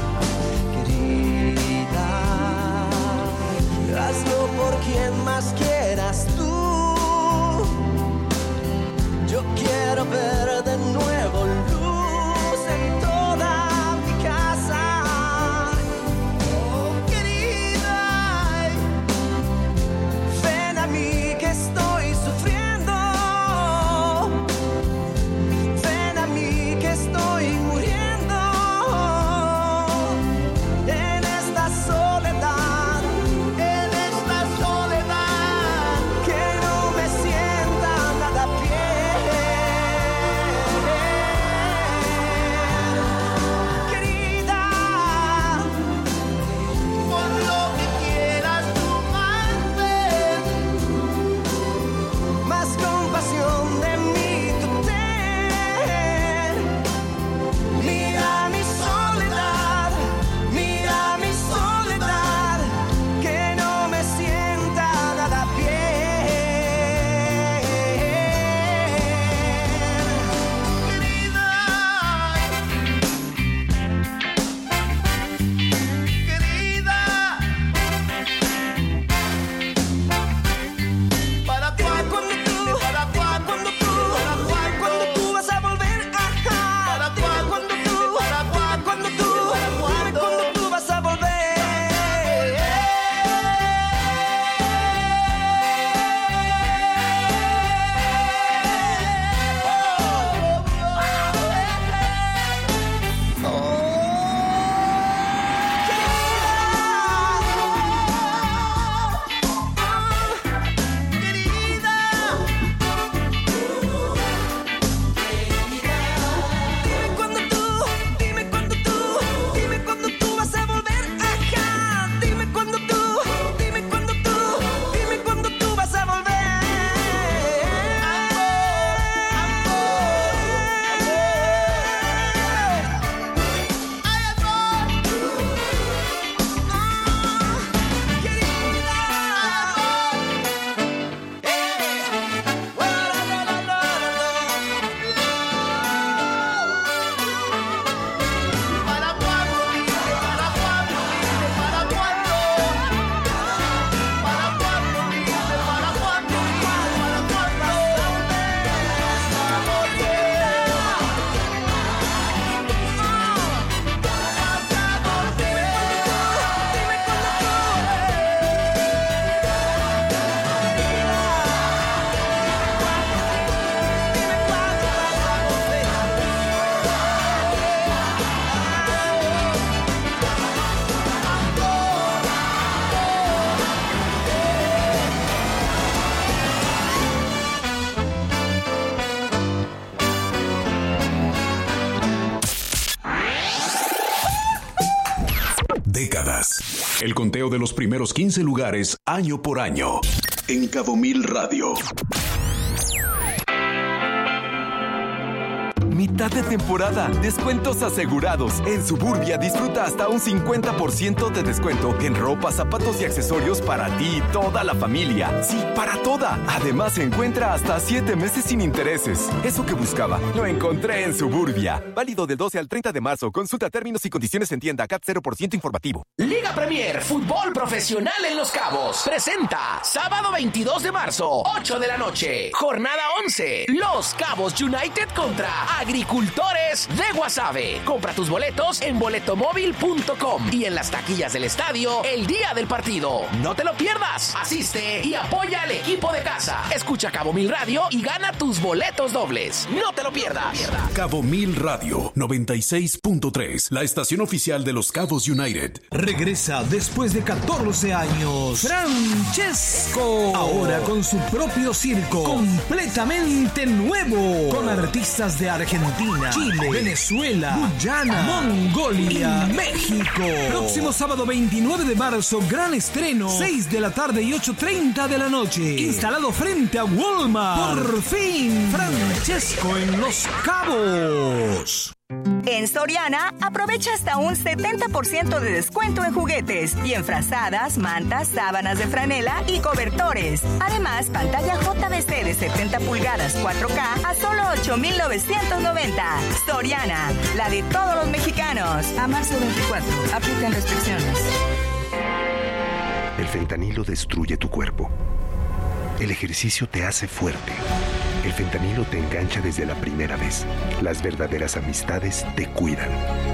querida, hazlo por quien más quieras tú. Yo quiero ver de nuevo luz en toda mi casa. Oh, querida, ven a mí que estoy sufriendo. Ven a mí que estoy muriendo. décadas. El conteo de los primeros 15 lugares año por año. En Cabo Mil Radio. Mitad de temporada, descuentos asegurados. En Suburbia disfruta hasta un 50% de descuento en ropa, zapatos y accesorios para ti y toda la familia. Sí, para toda. Además, encuentra hasta 7 meses sin intereses. Eso que buscaba, lo encontré en Suburbia. Válido del 12 al 30 de marzo. Consulta términos y condiciones en tienda. CAT 0% informativo. Liga Premier Fútbol Profesional en Los Cabos presenta sábado 22 de marzo, 8 de la noche. Jornada 11. Los Cabos United contra Agricultores de Guasave. Compra tus boletos en boletomóvil.com y en las taquillas del estadio el día del partido. No te lo pierdas. Asiste y apoya al equipo de casa. Escucha Cabo Mil Radio y gana tus boletos dobles. No te lo pierdas. Cabo Mil Radio 96.3, la estación oficial de los Cabos United. Regresa después de 14 años Francesco, ahora con su propio circo, completamente nuevo, con artistas de Argentina, Chile, Venezuela, Guyana, Mongolia y México. Próximo sábado 29 de marzo, gran estreno, 6 de la tarde y 8:30 de la noche. Instalado frente a Walmart. Por fin, Francesco en Los Cabos. En Soriana, aprovecha hasta un 70% de descuento en juguetes y en frazadas, mantas, sábanas de franela y cobertores. Además, pantalla JVC de 70 pulgadas 4K a solo $8,990. Soriana, la de todos los mexicanos. A marzo 24, aplican restricciones. El fentanilo destruye tu cuerpo. El ejercicio te hace fuerte. El fentanilo te engancha desde la primera vez. Las verdaderas amistades te cuidan.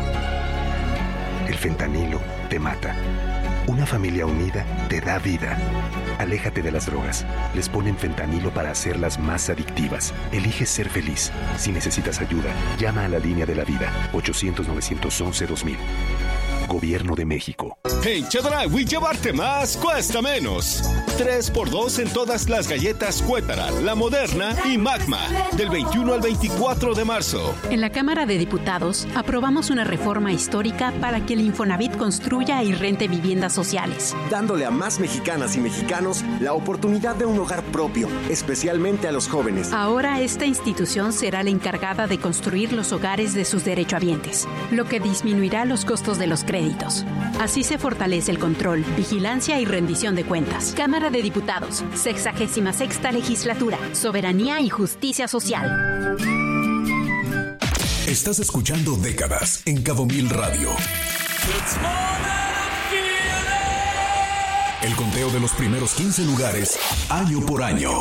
El fentanilo te mata. Una familia unida te da vida. Aléjate de las drogas. Les ponen fentanilo para hacerlas más adictivas. Elige ser feliz. Si necesitas ayuda, llama a la línea de la vida. 800-911-2000. Gobierno de México. En Chedraui, llevarte más cuesta menos. 3x2 en todas las galletas Cuétara, La Moderna y Magma. Del 21 al 24 de marzo. En la Cámara de Diputados aprobamos una reforma histórica para que el Infonavit construya y rente viviendas sociales, dándole a más mexicanas y mexicanos la oportunidad de un hogar propio, especialmente a los jóvenes. Ahora esta institución será la encargada de construir los hogares de sus derechohabientes, lo que disminuirá los costos de los créditos. Así se fortalece el control, vigilancia y rendición de cuentas. Cámara de Diputados, 66ª Legislatura, Soberanía y Justicia Social. Estás escuchando Décadas en Cabo Mil Radio. El conteo de los primeros 15 lugares, año por año.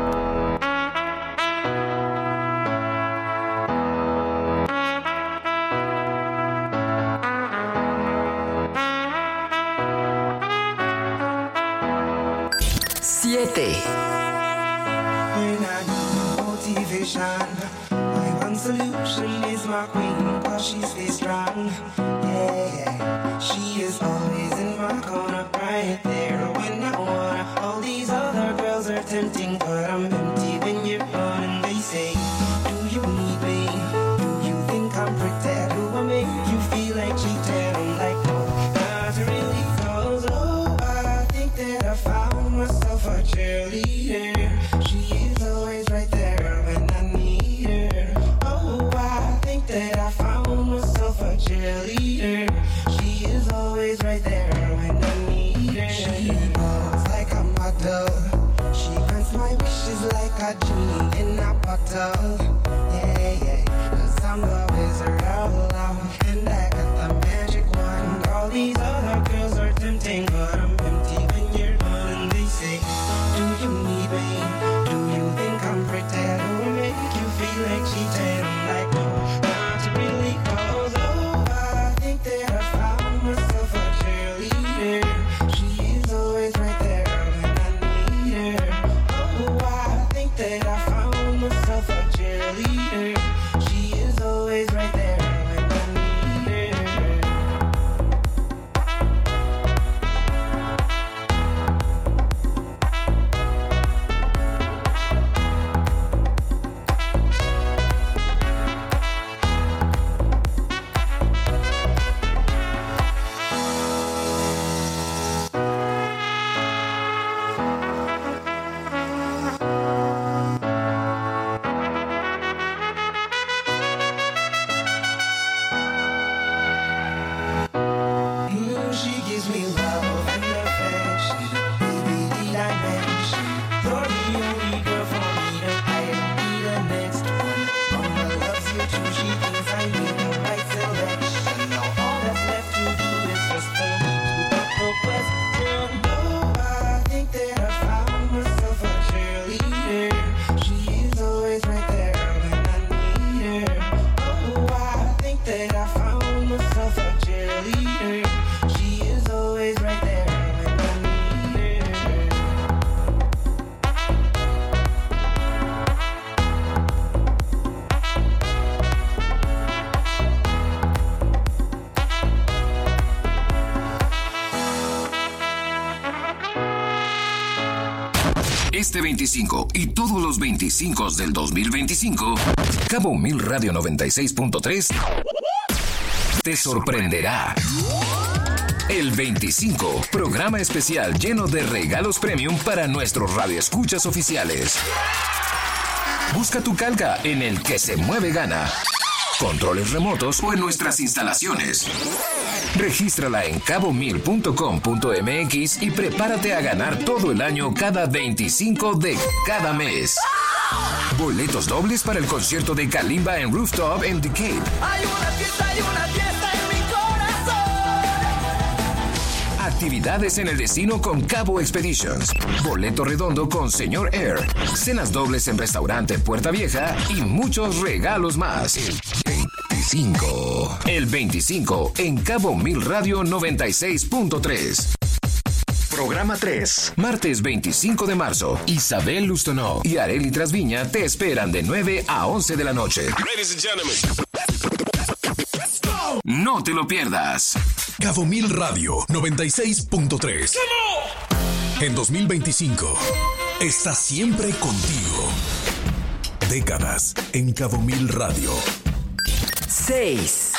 My one solution is my queen, cause she stays strong. Yeah, yeah. She is always in my corner, right there when I wanna. All these other girls are tempting, but I'm empty when you're gone. And they say, do you need me? Do you think I'm pretend? Do I make you feel like cheating? I'm like, no, not really, cause oh, I think that I found myself a cheerleader. She is always right there when I need her. Oh, I think that I found myself a cheerleader. She is always right there when I need her. She walks like a model. She grants my wishes like a genie in a bottle. Yeah, yeah, 'cause I'm the wizard of love, and I got the magic wand. All these other girls are tempting, but I'm empty when you're gone. And they say, do you need me? Do you think I'm pretend? Do I make you feel like cheating? I'm like, no, not really, cause oh, I think that I found myself a cheerleader. She is always right there when I need her. Oh, I think that I found myself a cheerleader. She is always right there when I need her. love and affection, baby, the dimension. You're the only girl for me to I don't need the next one. Mama loves you too, she thinks I need the right selection. Now all that's left to do is just for me to put the question. Oh, I think that I found myself a cheerleader. She is always right there when I need her. Oh, I think that I found myself a cheerleader. She is always right there when I need her. Este 25 y todos los 25 del 2025, Cabo Mil Radio 96.3 te sorprenderá. El 25, programa especial lleno de regalos premium para nuestros radioescuchas oficiales. Busca tu calca en el que se mueve gana. Controles remotos o en nuestras instalaciones. Regístrala en cabomil.com.mx y prepárate a ganar todo el año cada 25 de cada mes. Boletos dobles para el concierto de Kalimba en Rooftop en The Cape. Hay una fiesta en mi corazón. Actividades en el destino con Cabo Expeditions. Boleto redondo con Señor Air. Cenas dobles en restaurante Puerta Vieja y muchos regalos más. El 25 en Cabo Mil Radio 96.3. Programa 3. Martes 25 de marzo. Isabel Lustonó y Arely Trasviña te esperan de 9 a 11 de la noche. Ladies and gentlemen. No te lo pierdas. Cabo Mil Radio 96.3. En 2025 está siempre contigo. Décadas en Cabo Mil Radio. 6.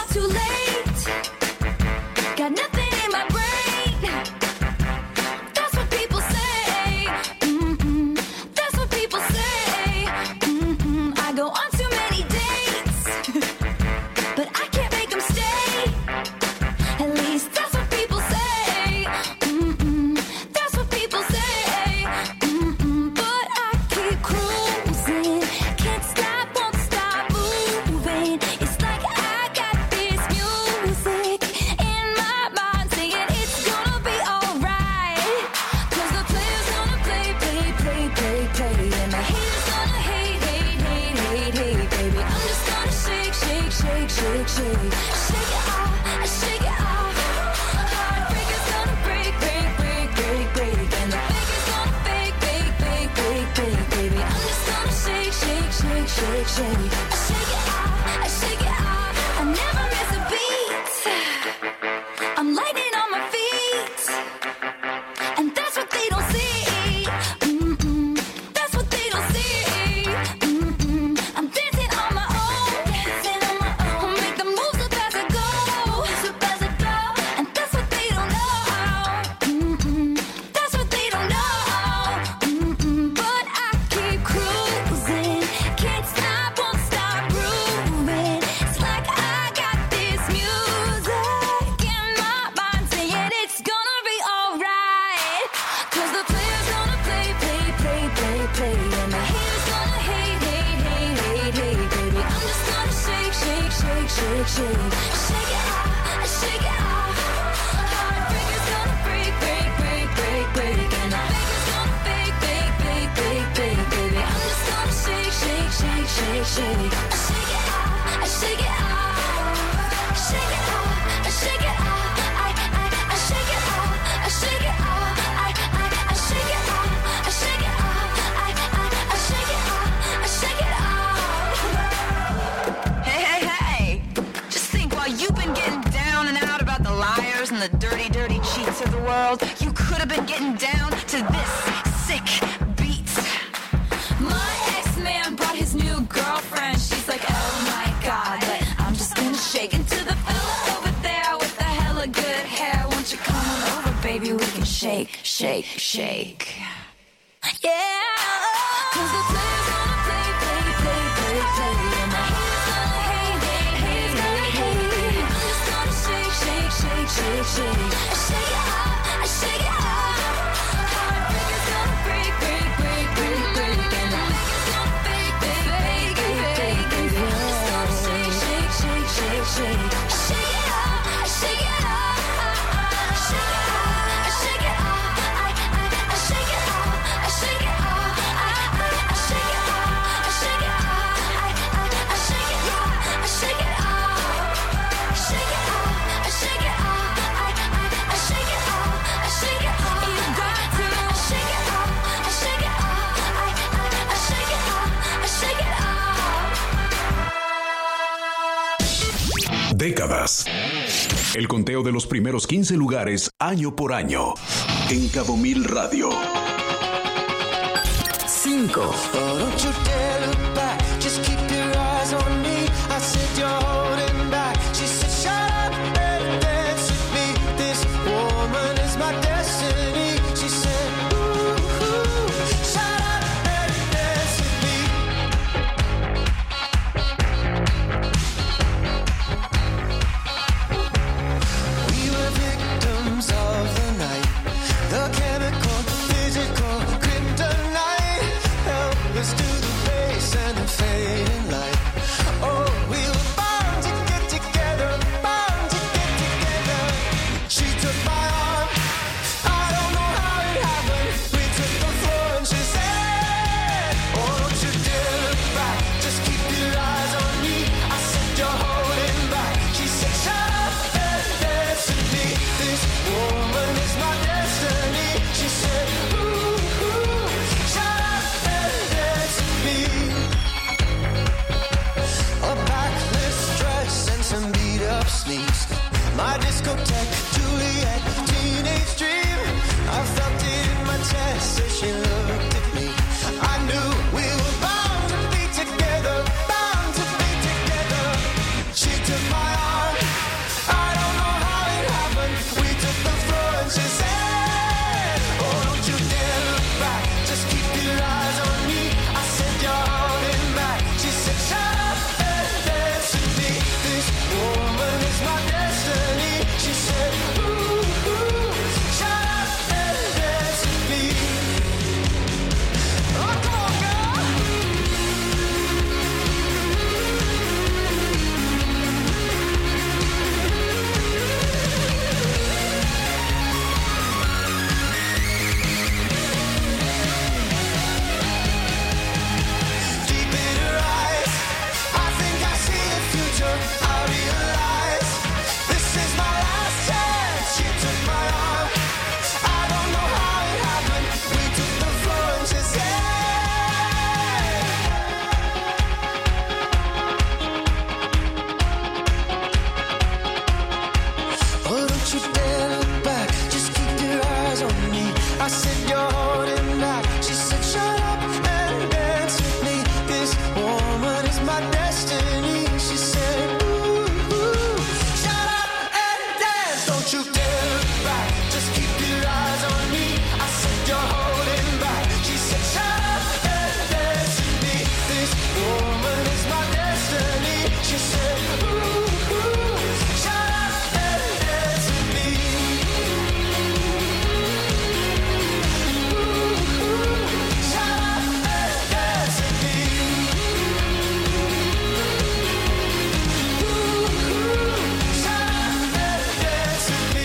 The dirty, dirty cheats of the world. You could have been getting down to this sick beat. My ex-man brought his new girlfriend. She's like, oh my God, but I'm just gonna shake into the fella over there with the hella good hair. Won't you come on over, baby? We can shake, shake, shake. Yeah, 'cause the players gonna play, play, play, play, play. And the haters gonna hate, hate, hate, hate. I'm just gonna shake, shake, shake, shake, shake. I shake it off, I shake it off. Heartbreakers gonna break, break, break, break, break. And the niggas gonna fake, fake, fake, fake, fake. It's gonna shake, shake, shake, shake, shake. I shake it off, I shake it off. I shake it off, I shake it off. I shake it off, I shake it off. I shake it off, I shake it off. I shake it off, I shake it off. Shake it off, I shake it off. I shake it off, I shake it off. You got to shake it off, I shake it off. I shake it off, I shake it off. Décadas. El conteo de los primeros 15 lugares año por año. En Cabo Mil Radio. 5. Oh, don't you dare look back, just keep your eyes on me. I said you're holding back. She said shut up and dance with me. This woman is my destiny. She said ooh, ooh, shut up and dance with me. We were victims of the night, the chemical, physical, kryptonite. Help us to the base and the fading light. Oh, we were bound to get together, bound to get together. She took my arm, I don't know how it happened. We took the floor and she said, oh, don't you dare look back, just keep your eyes on me. I said you're holding back. She said shut up and dance with me. This woman is my destiny. She said ooh, ooh, shut up and dance with me. A backless dress and some beat up sneaks. My discotheque, Juliet, teenage dream. I felt it in my chest as she looked at me. I knew we were bound to be together, bound to be together. She took my arm, I don't know how it happened. We took the floor and she said, oh, don't you dare look back, just keep your eyes on me. I said you're holding back. She said shut up and dance with me. This woman is my destiny. She said ooh, ooh, shut up and dance with me. Oh, come on, girl. Deep in her eyes, I think I see the future. I realize this is my last chance. She took my arm, I don't know how it happened. We took the floor and she said, oh, don't you dare look back, just keep your eyes on me. I said you're holding back. She said shut up and dance with me. This woman is my destiny. She said ooh, ooh, shut up and dance. Don't you dare look back, just keep your eyes on me. I said you're holding back. She said shut up and dance with me. This woman is my destiny. She said ooh, ooh, shut up and dance with me. Ooh, ooh, shut up and dance with me. Ooh, ooh, shut up and dance with me.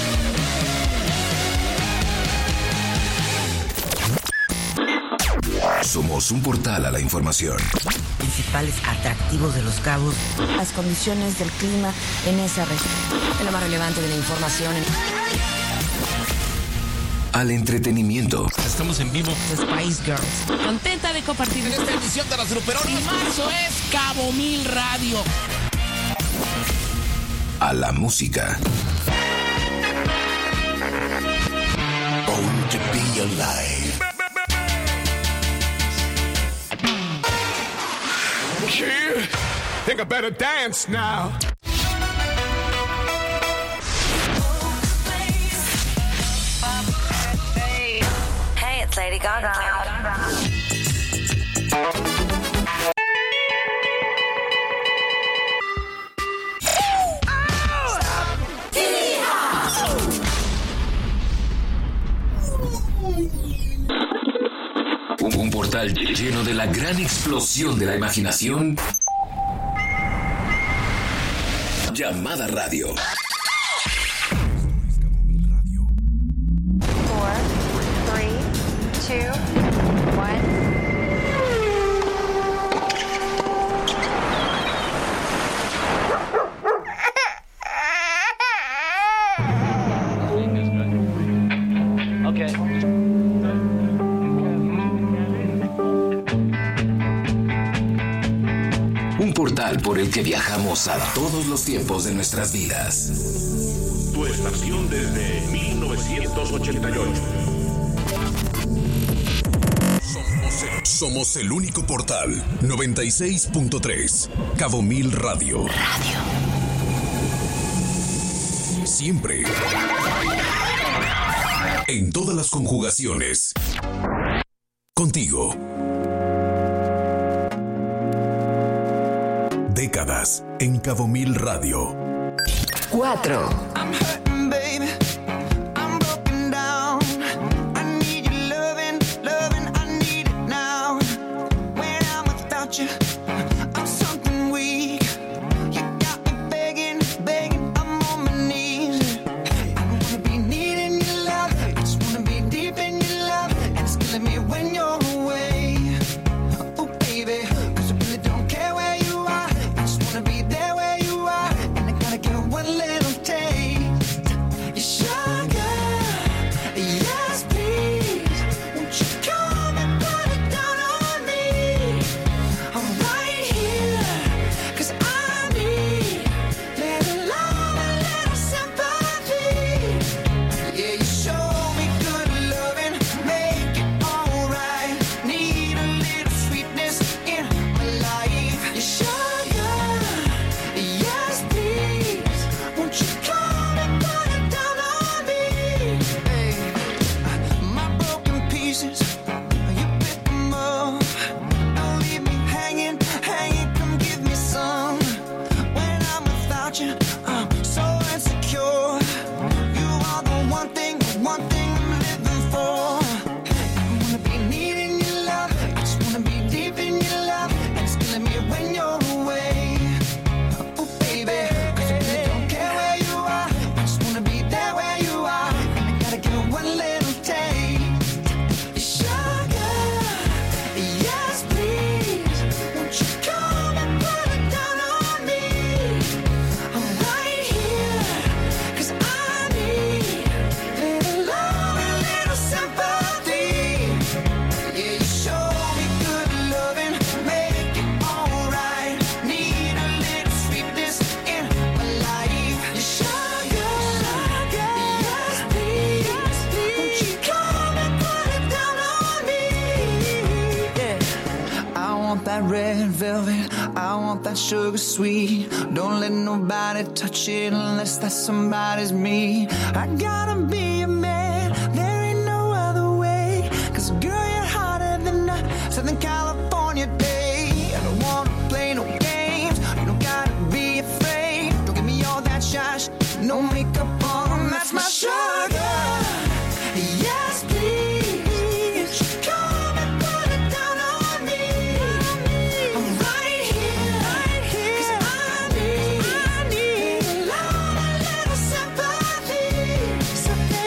Somos un portal a la información. Principales atractivos de Los Cabos. Las condiciones del clima en esa región. Lo más relevante de la información. Al entretenimiento. Estamos en vivo. The Spice Girls. Contenta de compartir En esta edición de los Gruperones. Y marzo es Cabo Mil Radio. A la música. Born to be alive. Kid, think I better dance now. Hey, it's Lady Gaga. Un portal lleno de la gran explosión de la imaginación llamada radio. 4, 3, 2, 1. Un portal por el que viajamos a todos los tiempos de nuestras vidas. Tu estación desde 1988. Somos el único portal 96.3 Cabo Mil Radio. Siempre. En todas las conjugaciones. Contigo. Décadas en Cabo Mil Radio. 4. I'm hurting, baby. I'm broken down. I need your loving, I need it now. When I'm without you, I'm something weak. You got me begging, I'm on my knees. I don't wanna be needing your love, I just wanna be deep in your love. And it's killing me when you're away. Oh, baby, 'cause I really don't care where you are. I just wanna be there where you are. And I gotta get one little taste. Your sugar, yes please. Won't you come and put it down on me? I'm right here, 'cause I need little love, a little sympathy. Yeah, you show me good loving, make it alright. Need a little sweetness in my life. Your sugar, yes please. Won't you come and put it down on me? Hey, my broken pieces, you pick them up. Don't leave me hanging, come give me some. When I'm without you, I'm so insecure. You are the one thing I'm living for. I wanna be needing your love, I just wanna be deep in your love. And it's killing me when you're away. Oh baby, 'cause I really don't care where you are. I just wanna be there where you are. And I gotta get one little taste. Sugar, yes please. Won't you come and put it down on me? I'm right here, 'cause I need little love, a little sympathy. Yeah, you show me good loving, make it alright. Need a little sweetness in my life. Your sugar, yes please. Won't you come and put it down on me? Yeah, I want that red velvet, I want that sugar sweet. Don't let nobody touch it unless that somebody's me. I gotta be a man, there ain't no other way. 'Cause girl, you're hotter than a Southern California day. I don't wanna play no games, you don't gotta be afraid. Don't give me all that shush, no makeup on, that's my sugar. Yes please, come and put it down on me. I'm right here, 'cause I need love, a little sympathy.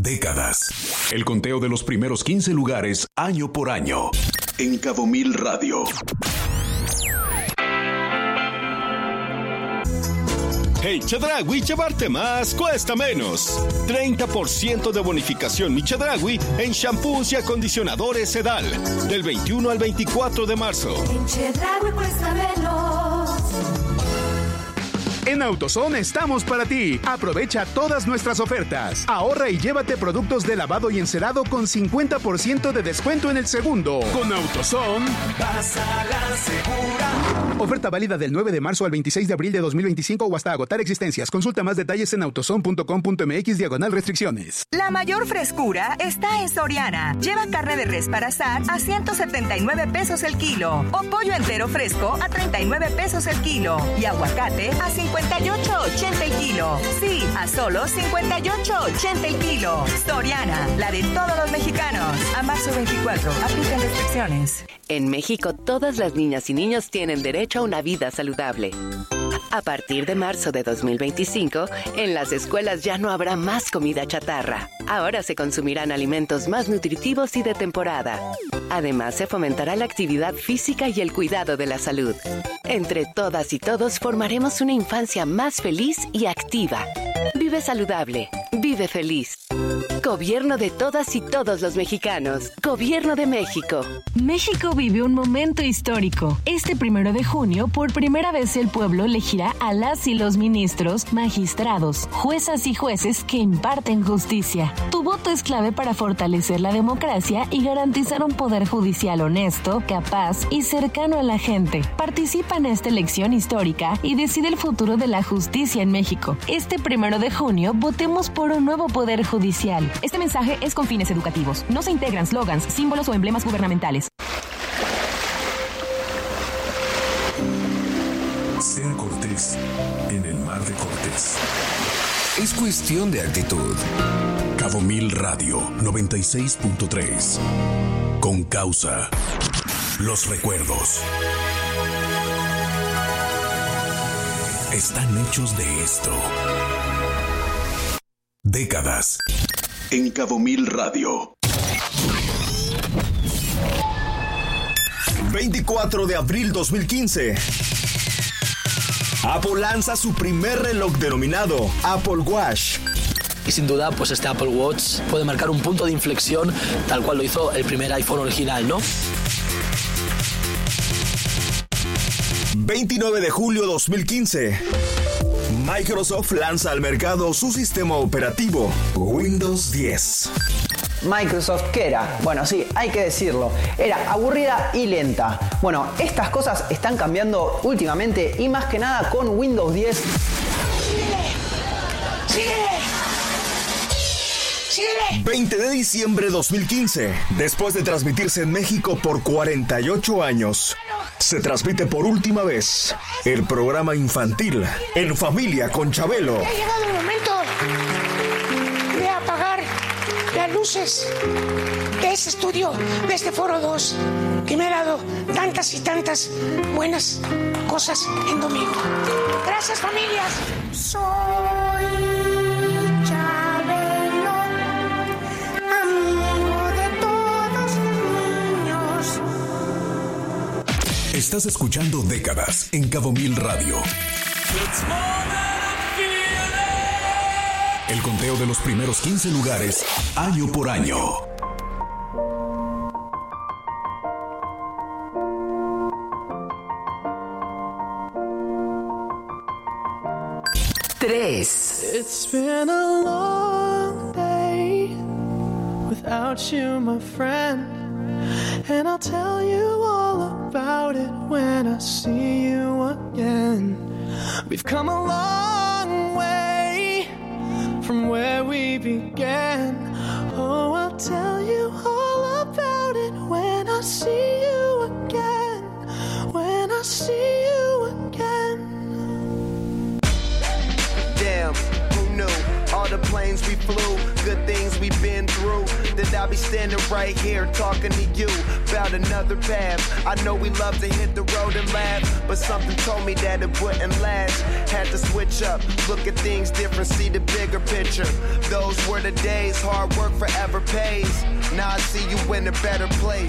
Décadas. El conteo de los primeros 15 lugares año por año. En Cabo Mil Radio. Hey, Chedraui, llevarte más cuesta menos. 30% de bonificación Mi Chedraui en shampoos y acondicionadores Sedal. Del 21 al 24 de marzo. En Chedraui cuesta menos. En AutoZone estamos para ti. Aprovecha todas nuestras ofertas. Ahorra y llévate productos de lavado y encerado con 50% de descuento en el segundo. Con AutoZone, vas a la segura. Oferta válida del 9 de marzo al 26 de abril de 2025 o hasta agotar existencias. Consulta más detalles en autozone.com.mx/restricciones. La mayor frescura está en Soriana. Lleva carne de res para asar a 179 pesos el kilo. O pollo entero fresco a 39 pesos el kilo. Y aguacate a 58.80 el kilo. Sí, a solo 58.80 el kilo. Soriana, la de todos los mexicanos. A marzo 24, aplican restricciones. En México, todas las niñas y niños tienen derecho a una vida saludable. A partir de marzo de 2025, en las escuelas ya no habrá más comida chatarra. Ahora se consumirán alimentos más nutritivos y de temporada. Además, se fomentará la actividad física y el cuidado de la salud. Entre todas y todos formaremos una infancia más feliz y activa. Vive saludable, vive feliz. Gobierno de todas y todos los mexicanos. Gobierno de México. México vive un momento histórico. Este 1 de junio, por primera vez el pueblo elegirá a las y los ministros, magistrados, juezas y jueces que imparten justicia. Tu voto es clave para fortalecer la democracia y garantizar un poder judicial honesto, capaz y cercano a la gente. Participa en esta elección histórica y decide el futuro de la justicia en México. Este 1 de junio, votemos por un nuevo poder judicial. Este mensaje es con fines educativos. No se integran slogans, símbolos o emblemas gubernamentales. Ser cortés en el mar de Cortés. Es cuestión de actitud. Cabo Mil Radio 96.3. Con causa. Los recuerdos están hechos de esto. Décadas. En Cabo Mil Radio. 24 de abril 2015. Apple lanza su primer reloj denominado Apple Watch. Y sin duda, pues este Apple Watch puede marcar un punto de inflexión, tal cual lo hizo el primer iPhone original, ¿no? 29 de julio 2015. Microsoft lanza al mercado su sistema operativo Windows 10. Microsoft, ¿qué era? Bueno, sí, hay que decirlo. Era aburrida y lenta. Bueno, estas cosas están cambiando últimamente y más que nada con Windows 10. ¡Síguele! 20 de diciembre 2015. Después de transmitirse en México por 48 años, se transmite por última vez el programa infantil En Familia con Chabelo. Ha llegado el momento de apagar las luces de este estudio, de este Foro 2, que me ha dado tantas y tantas buenas cosas en domingo. Gracias, familias. Soy Chabelo, amigo de todos los niños. Estás escuchando Décadas en Cabo Mil Radio. El conteo de los primeros 15 lugares, año por año. It's been a long day without you, my friend, and I'll tell you all about it when I see you again. We've come a long way from where we began. Oh, I'll tell you all about it when I see you again. When I see you again. Damn, who knew? All the planes we flew, good things we've been through. The I'll be standing right here talking to you about another path. I know we love to hit the road and laugh, but something told me that it wouldn't last. Had to switch up, look at things different, see the bigger picture. Those were the days, hard work forever pays. Now I see you in a better place.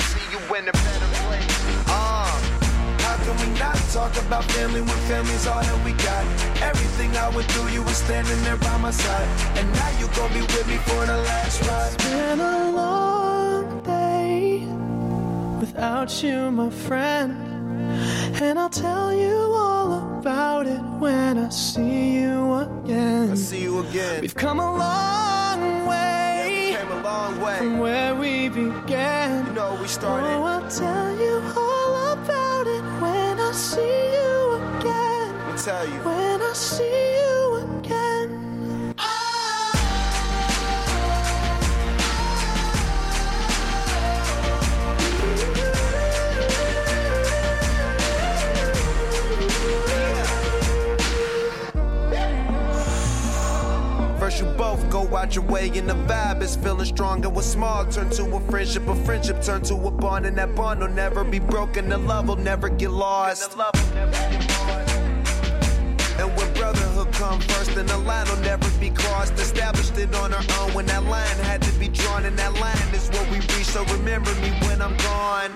How can we not talk about family when family's all that we got? Everything I went through, you were standing there by my side, and now you gon' be with me for the last ride. It's been a long day without you, my friend, and I'll tell you all about it when I see you again. I see you again. We've come a long way, yeah, we came a long way from where we began. You know we started. Oh, I'll tell you all about it when I see you again. I'll tell you. When I see you again. First you both go out your way and the vibe is feeling strong, and what's small turn to a friendship turn to a bond, and that bond will never be broken, the love will never get lost. And when brotherhood come first, then the line will never be crossed. Established it on our own when that line had to be drawn, and that line is what we reach, so remember me when I'm gone.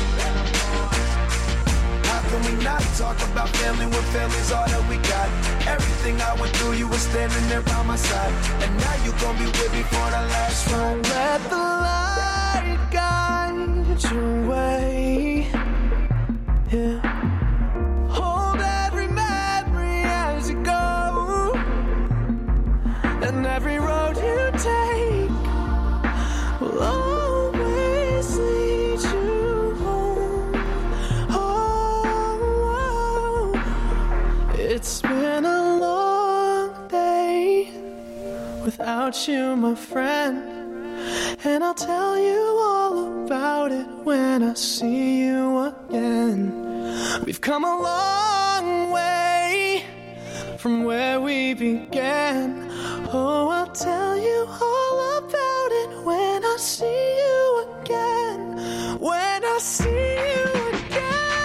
How can we not talk about family when family's all that we got? Everything I went through, you were standing there by my side, and now you gon' be with me for the last ride. Let the light guide your way. Yeah. Hold every memory as you go, and every road you take will always lead you home. Oh, it's been a long day without you, my friend, and I'll tell you all about it when I see you again. We've come a long way from where we began. Oh, I'll tell you all about it when I see you again. When I see you again.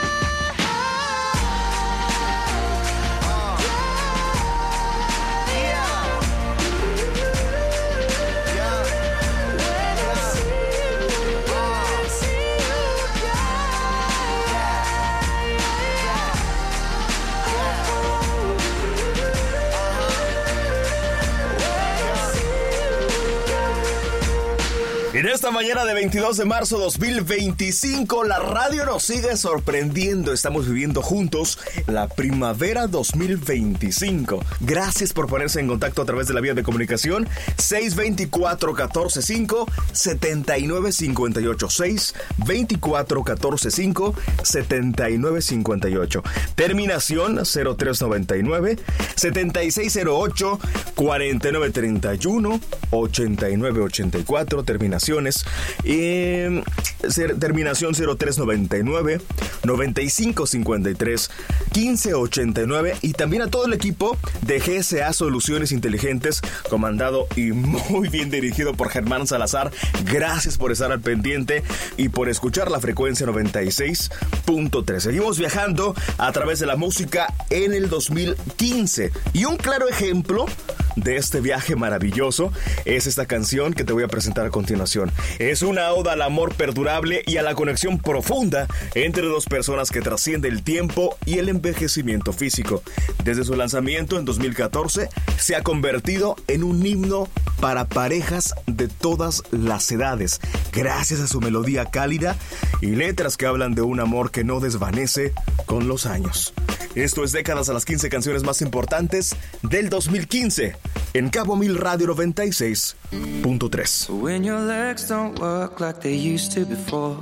En esta mañana de 22 de marzo 2025, la radio nos sigue sorprendiendo. Estamos viviendo juntos la primavera 2025. Gracias por ponerse en contacto a través de la vía de comunicación 624-145-7958. 624-145-7958. Terminación 0399, 7608-4931, 8984. Terminaciones. Terminación 0399, 9553, 1589. Y también a todo el equipo de GSA Soluciones Inteligentes, comandado y muy bien dirigido por Germán Salazar. Gracias por estar al pendiente y por escuchar la frecuencia 96.3. Seguimos viajando a través de la música en el 2015. Y un claro ejemplo de este viaje maravilloso es esta canción que te voy a presentar a continuación. Es una oda al amor perdurable y a la conexión profunda entre dos personas que trasciende el tiempo y el envejecimiento físico. Desde su lanzamiento en 2014 se ha convertido en un himno para parejas de todas las edades, gracias a su melodía cálida y letras que hablan de un amor que no desvanece con los años. Esto es Décadas a las 15 canciones más importantes del 2015 en Cabo Mil Radio 96.3. When your legs don't work like they used to before,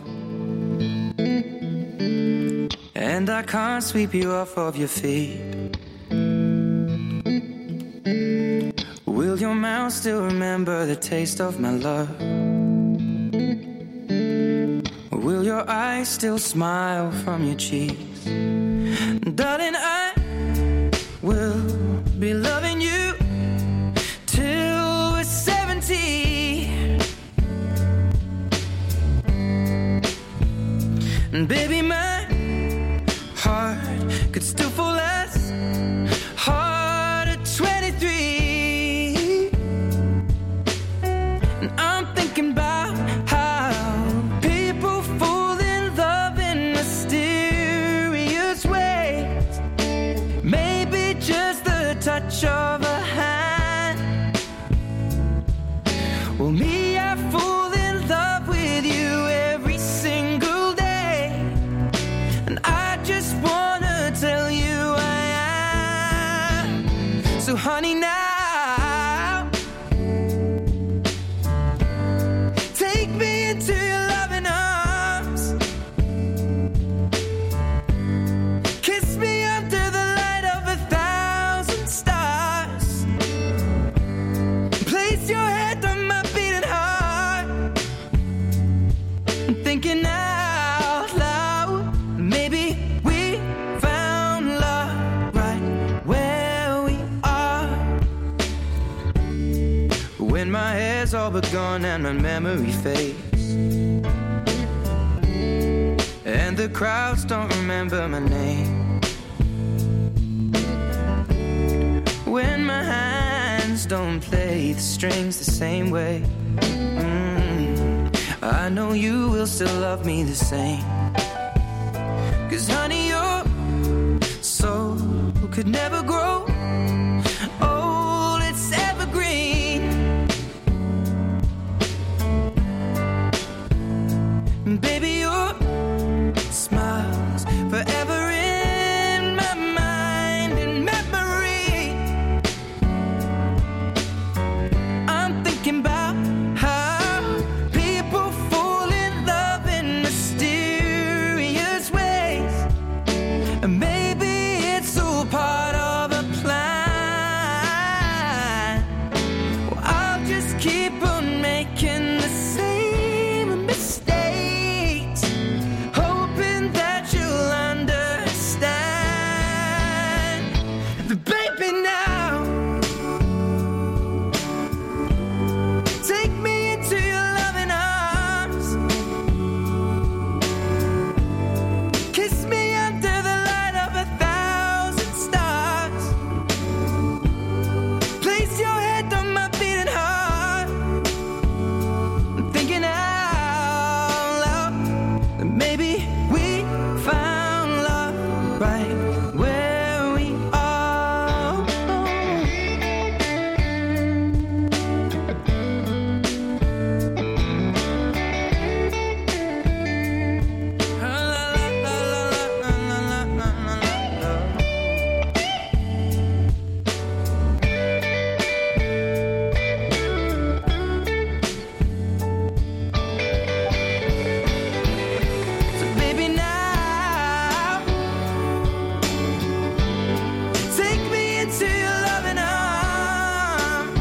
and I can't sweep you off of your feet, will your mouth still remember the taste of my love? Or will your eyes still smile from your cheeks? Darling, I will be loving you till we're 70. And baby, my heart could still fall as hard at 23. And I'm thinking about how people fall in love in mysterious ways. Maybe just the touch of a hand. Well, me, I fall in love with you every single day. And I just wanna tell you I am. So honey, now take me into your loving arms. Kiss me under the light of 1,000 stars. Place your head on my beating heart. I'm thinking out loud, maybe we found love right where we are. When my hair's all but gone and my memory fades, and the crowds don't remember my name. When my hands don't play the strings the same way, I know you will still love me the same. 'Cause honey, your soul could never grow old, it's evergreen. Baby, your smile's forever in my mind and memory. I'm thinking about how people fall in love in mysterious ways. And maybe it's all part of a plan. Well, I'll just keep on making the same mistakes, hoping that you'll understand. But baby, now take me into your loving arms. Kiss me under the light of 1,000 stars. Place your head on my beating heart. I'm thinking out loud that maybe we found love right where we are. So baby, now take me into your loving arms.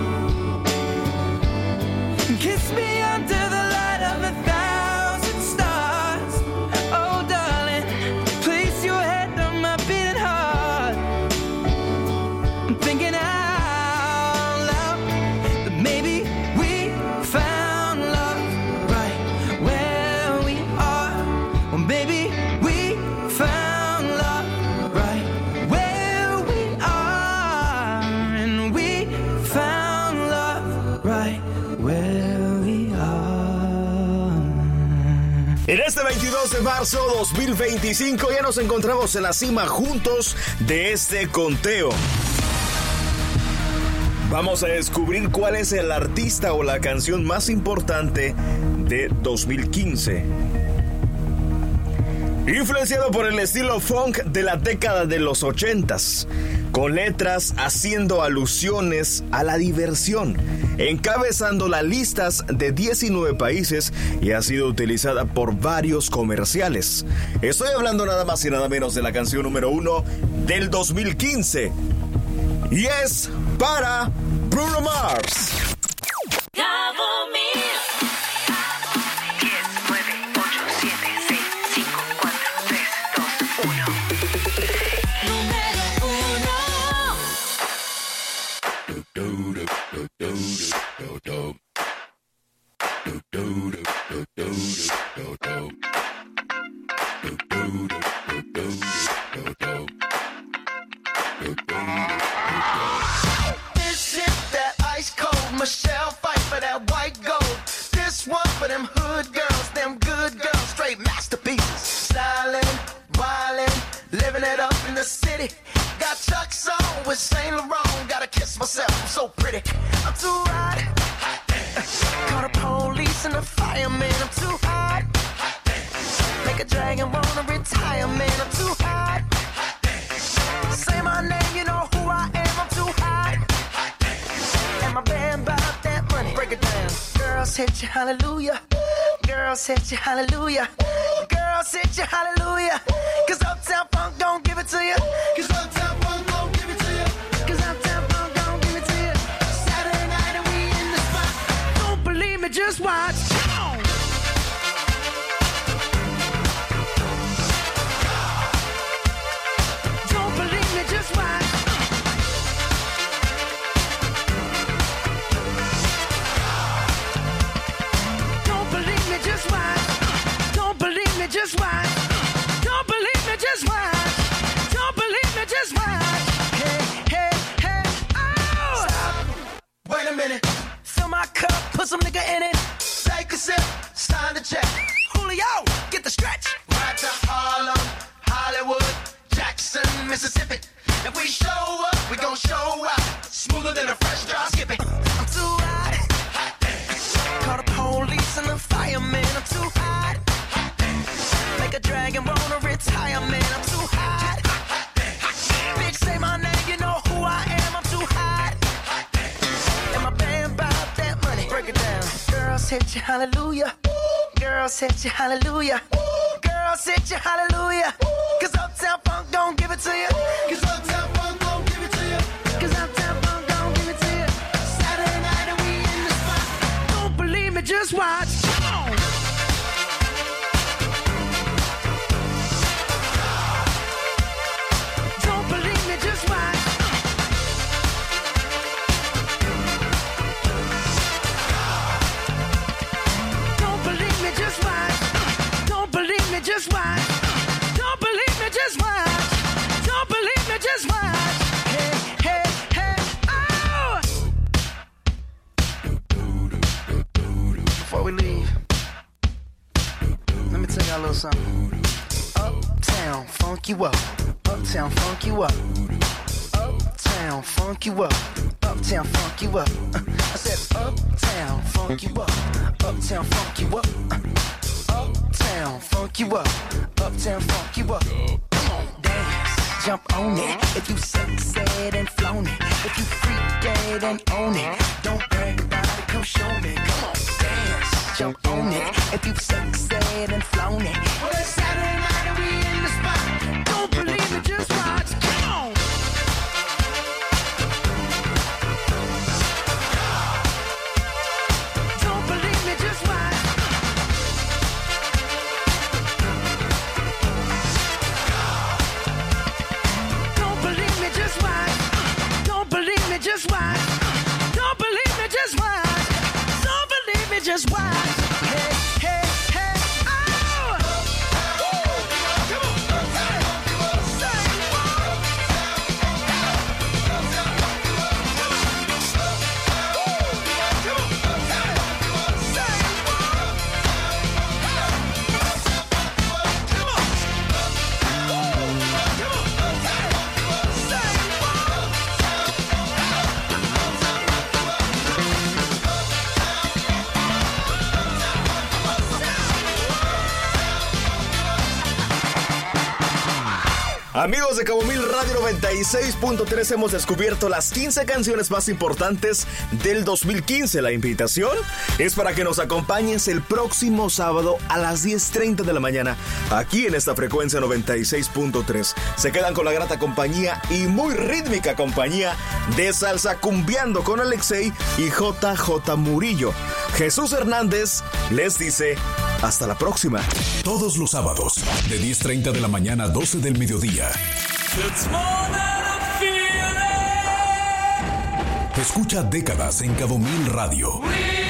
Kiss me under the light of 1,000 stars. Oh, darling, place your head on my beating heart. I'm thinking out loud that maybe we found love right where we are. Well, maybe we found love right where we are. And we found love right where we are. En este 22 de marzo 2025 ya nos encontramos en la cima juntos de este conteo. Vamos a descubrir cuál es el artista o la canción más importante de 2015. Influenciado por el estilo funk de la década de los 80s, con letras haciendo alusiones a la diversión, encabezando las listas de 19 países y ha sido utilizada por varios comerciales. Estoy hablando nada más y nada menos de la canción número 1 del 2015 y es para Bruno Mars. Cabo Mil. 10, 9, 8, 7, 6, 5, 4, 3, 2, 1. Número 1. This one for them hood girls, them good girls, straight masterpieces. Stylin', wildin', living it up in the city. Got Chuck's on with Saint Laurent. Gotta kiss myself, I'm so pretty. I'm too hot. Call the police and the fireman. I'm too hot. Make a dragon wanna retire, man. I'm too hot. Say my name, you know who I am. I'm too hot. And my band bought that money. Break it down. Girls hit you, hallelujah. Girls hit you, hallelujah. Girls hit you, hallelujah. Cause Uptown Funk don't give it to you. Cause Uptown Funk don't give it to you. Cause Uptown Funk don't give it to you. Saturday night and we in the spot. Don't believe me, just watch. Come on. Don't believe me, just watch. Don't believe me, just watch. Don't believe me, just watch. Don't believe me, just watch. Don't believe me, just watch. Hey, hey, hey, oh! Stop. Wait a minute. Fill my cup, put some nigga in it. Take a sip, sign the check. Julio, get the stretch. Right to Harlem, Hollywood, Jackson, Mississippi. If we show up, we gon' show out. Smoother than a fresh drop skipping. I'm too hot. Call the police and the fireman. I'm too hot. Make a dragon wanna retire, man. I'm too hot. Bitch, say my name, you know who I am. I'm too hot. And my band bought that money. Break it down. Girls hit you, hallelujah. Girls hit you, hallelujah. Girls hit you, hallelujah. Cause Uptown Funk don't give it to you. Cause Uptown Funk don't give it to you. Cause Uptown Funk don't give it to you. Saturday night and we in the spot. Don't believe me, just watch. Come on. Don't believe me, just watch. Don't believe me, just watch. Don't believe me, just watch. Don't believe me, just watch. Don't believe me, just watch. Hey, hey, hey, oh! Before we leave, let me tell y'all a little something. Uptown, funk you up. Uptown, funk you up. Uptown, funk you up. Uptown, funk you up. I said uptown, funk you up. Uptown, funk you up. Uptown, funk you up. Uptown, funk you up. Come on, dance, jump on it. If you sexed and flown it. If you freak dead and own it. Don't brag about it, come show me. Come on, dance, jump on it. If you sexed and flown it. Well, it's Saturday night and we in the spot. Don't believe it, just watch. Come on. Don't believe me, just watch. Don't believe me, just watch. Don't believe me, just watch. Don't believe me, just watch. Don't believe me, just watch. Hey, hey, hey, oh! Come on. Amigos de Cabo Mil Radio 96.3, hemos descubierto las 15 canciones más importantes del 2015. La invitación es para que nos acompañes el próximo sábado a las 10:30 de la mañana, aquí en esta frecuencia 96.3. Se quedan con la grata compañía y muy rítmica compañía de Salsa Cumbiando con Alexei y JJ Murillo. Jesús Hernández les dice hasta la próxima. Todos los sábados, de 10:30 de la mañana a 12 del mediodía. Escucha Décadas en Cabo Mil Radio.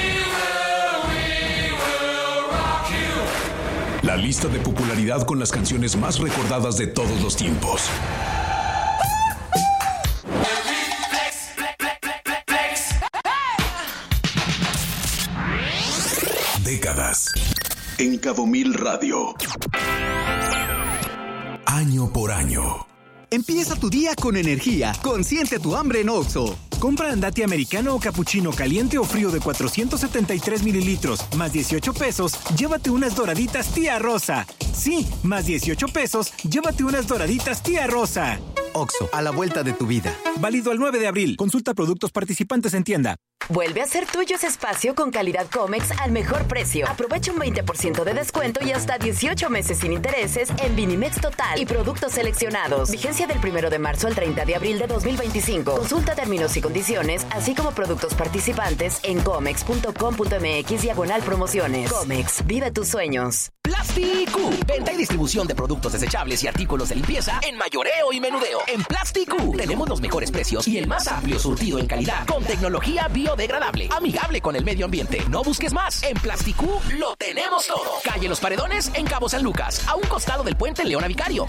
La lista de popularidad con las canciones más recordadas de todos los tiempos. Décadas. En Cabo Mil Radio. Año por año. Empieza tu día con energía. Consiente tu hambre en Oxxo. Compra Andati americano o capuchino caliente o frío de 473 mililitros, más 18 pesos, llévate unas doraditas Tía Rosa. Sí, más 18 pesos, llévate unas doraditas Tía Rosa. Oxxo, a la vuelta de tu vida. Válido al 9 de abril. Consulta productos participantes en tienda. Vuelve a ser tuyo ese espacio con calidad Comex al mejor precio. Aprovecha un 20% de descuento y hasta 18 meses sin intereses en Vinimex Total y productos seleccionados. Vigencia del 1 de marzo al 30 de abril de 2025. Consulta términos y condiciones, así como productos participantes en comex.com.mx/promociones. Comex, vive tus sueños. Plasticu, venta y distribución de productos desechables y artículos de limpieza en mayoreo y menudeo. En Plasticu tenemos los mejores precios y el más amplio surtido en calidad, con tecnología biodegradable, amigable con el medio ambiente. No busques más, en Plasticu lo tenemos todo. Calle Los Paredones, en Cabo San Lucas, a un costado del puente Leona Vicario.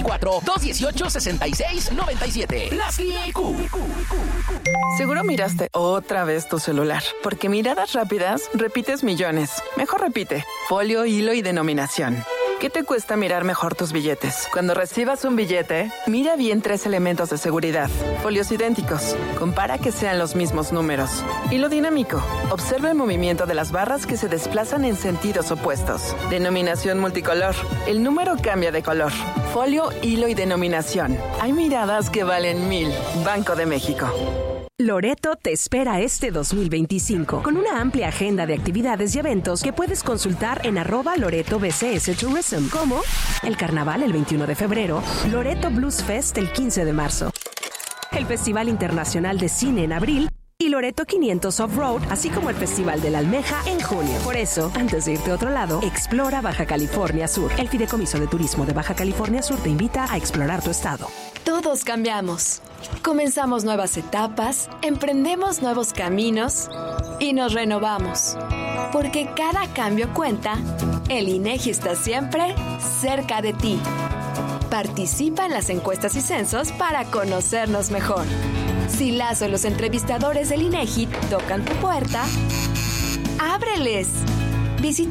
624-218-6697. Plasticu. Seguro miraste otra vez tu celular, porque miradas rápidas repites millones. Mejor repite: folio, hilo y denominación. ¿Qué te cuesta mirar mejor tus billetes? Cuando recibas un billete, mira bien 3 elementos de seguridad. Folios idénticos. Compara que sean los mismos números. Hilo dinámico. Observa el movimiento de las barras que se desplazan en sentidos opuestos. Denominación multicolor. El número cambia de color. Folio, hilo y denominación. Hay miradas que valen 1000. Banco de México. Loreto te espera este 2025 con una amplia agenda de actividades y eventos que puedes consultar en @LoretoBCSTourism, como el Carnaval el 21 de febrero, Loreto Blues Fest el 15 de marzo, el Festival Internacional de Cine en abril y Loreto 500 Off-Road, así como el Festival de la Almeja en junio. Por eso, antes de irte a otro lado, explora Baja California Sur. El Fideicomiso de Turismo de Baja California Sur te invita a explorar tu estado. Todos cambiamos. Comenzamos nuevas etapas, emprendemos nuevos caminos y nos renovamos. Porque cada cambio cuenta, el INEGI está siempre cerca de ti. Participa en las encuestas y censos para conocernos mejor. Si Lazo y los entrevistadores del INEGI tocan tu puerta, ábreles. Visita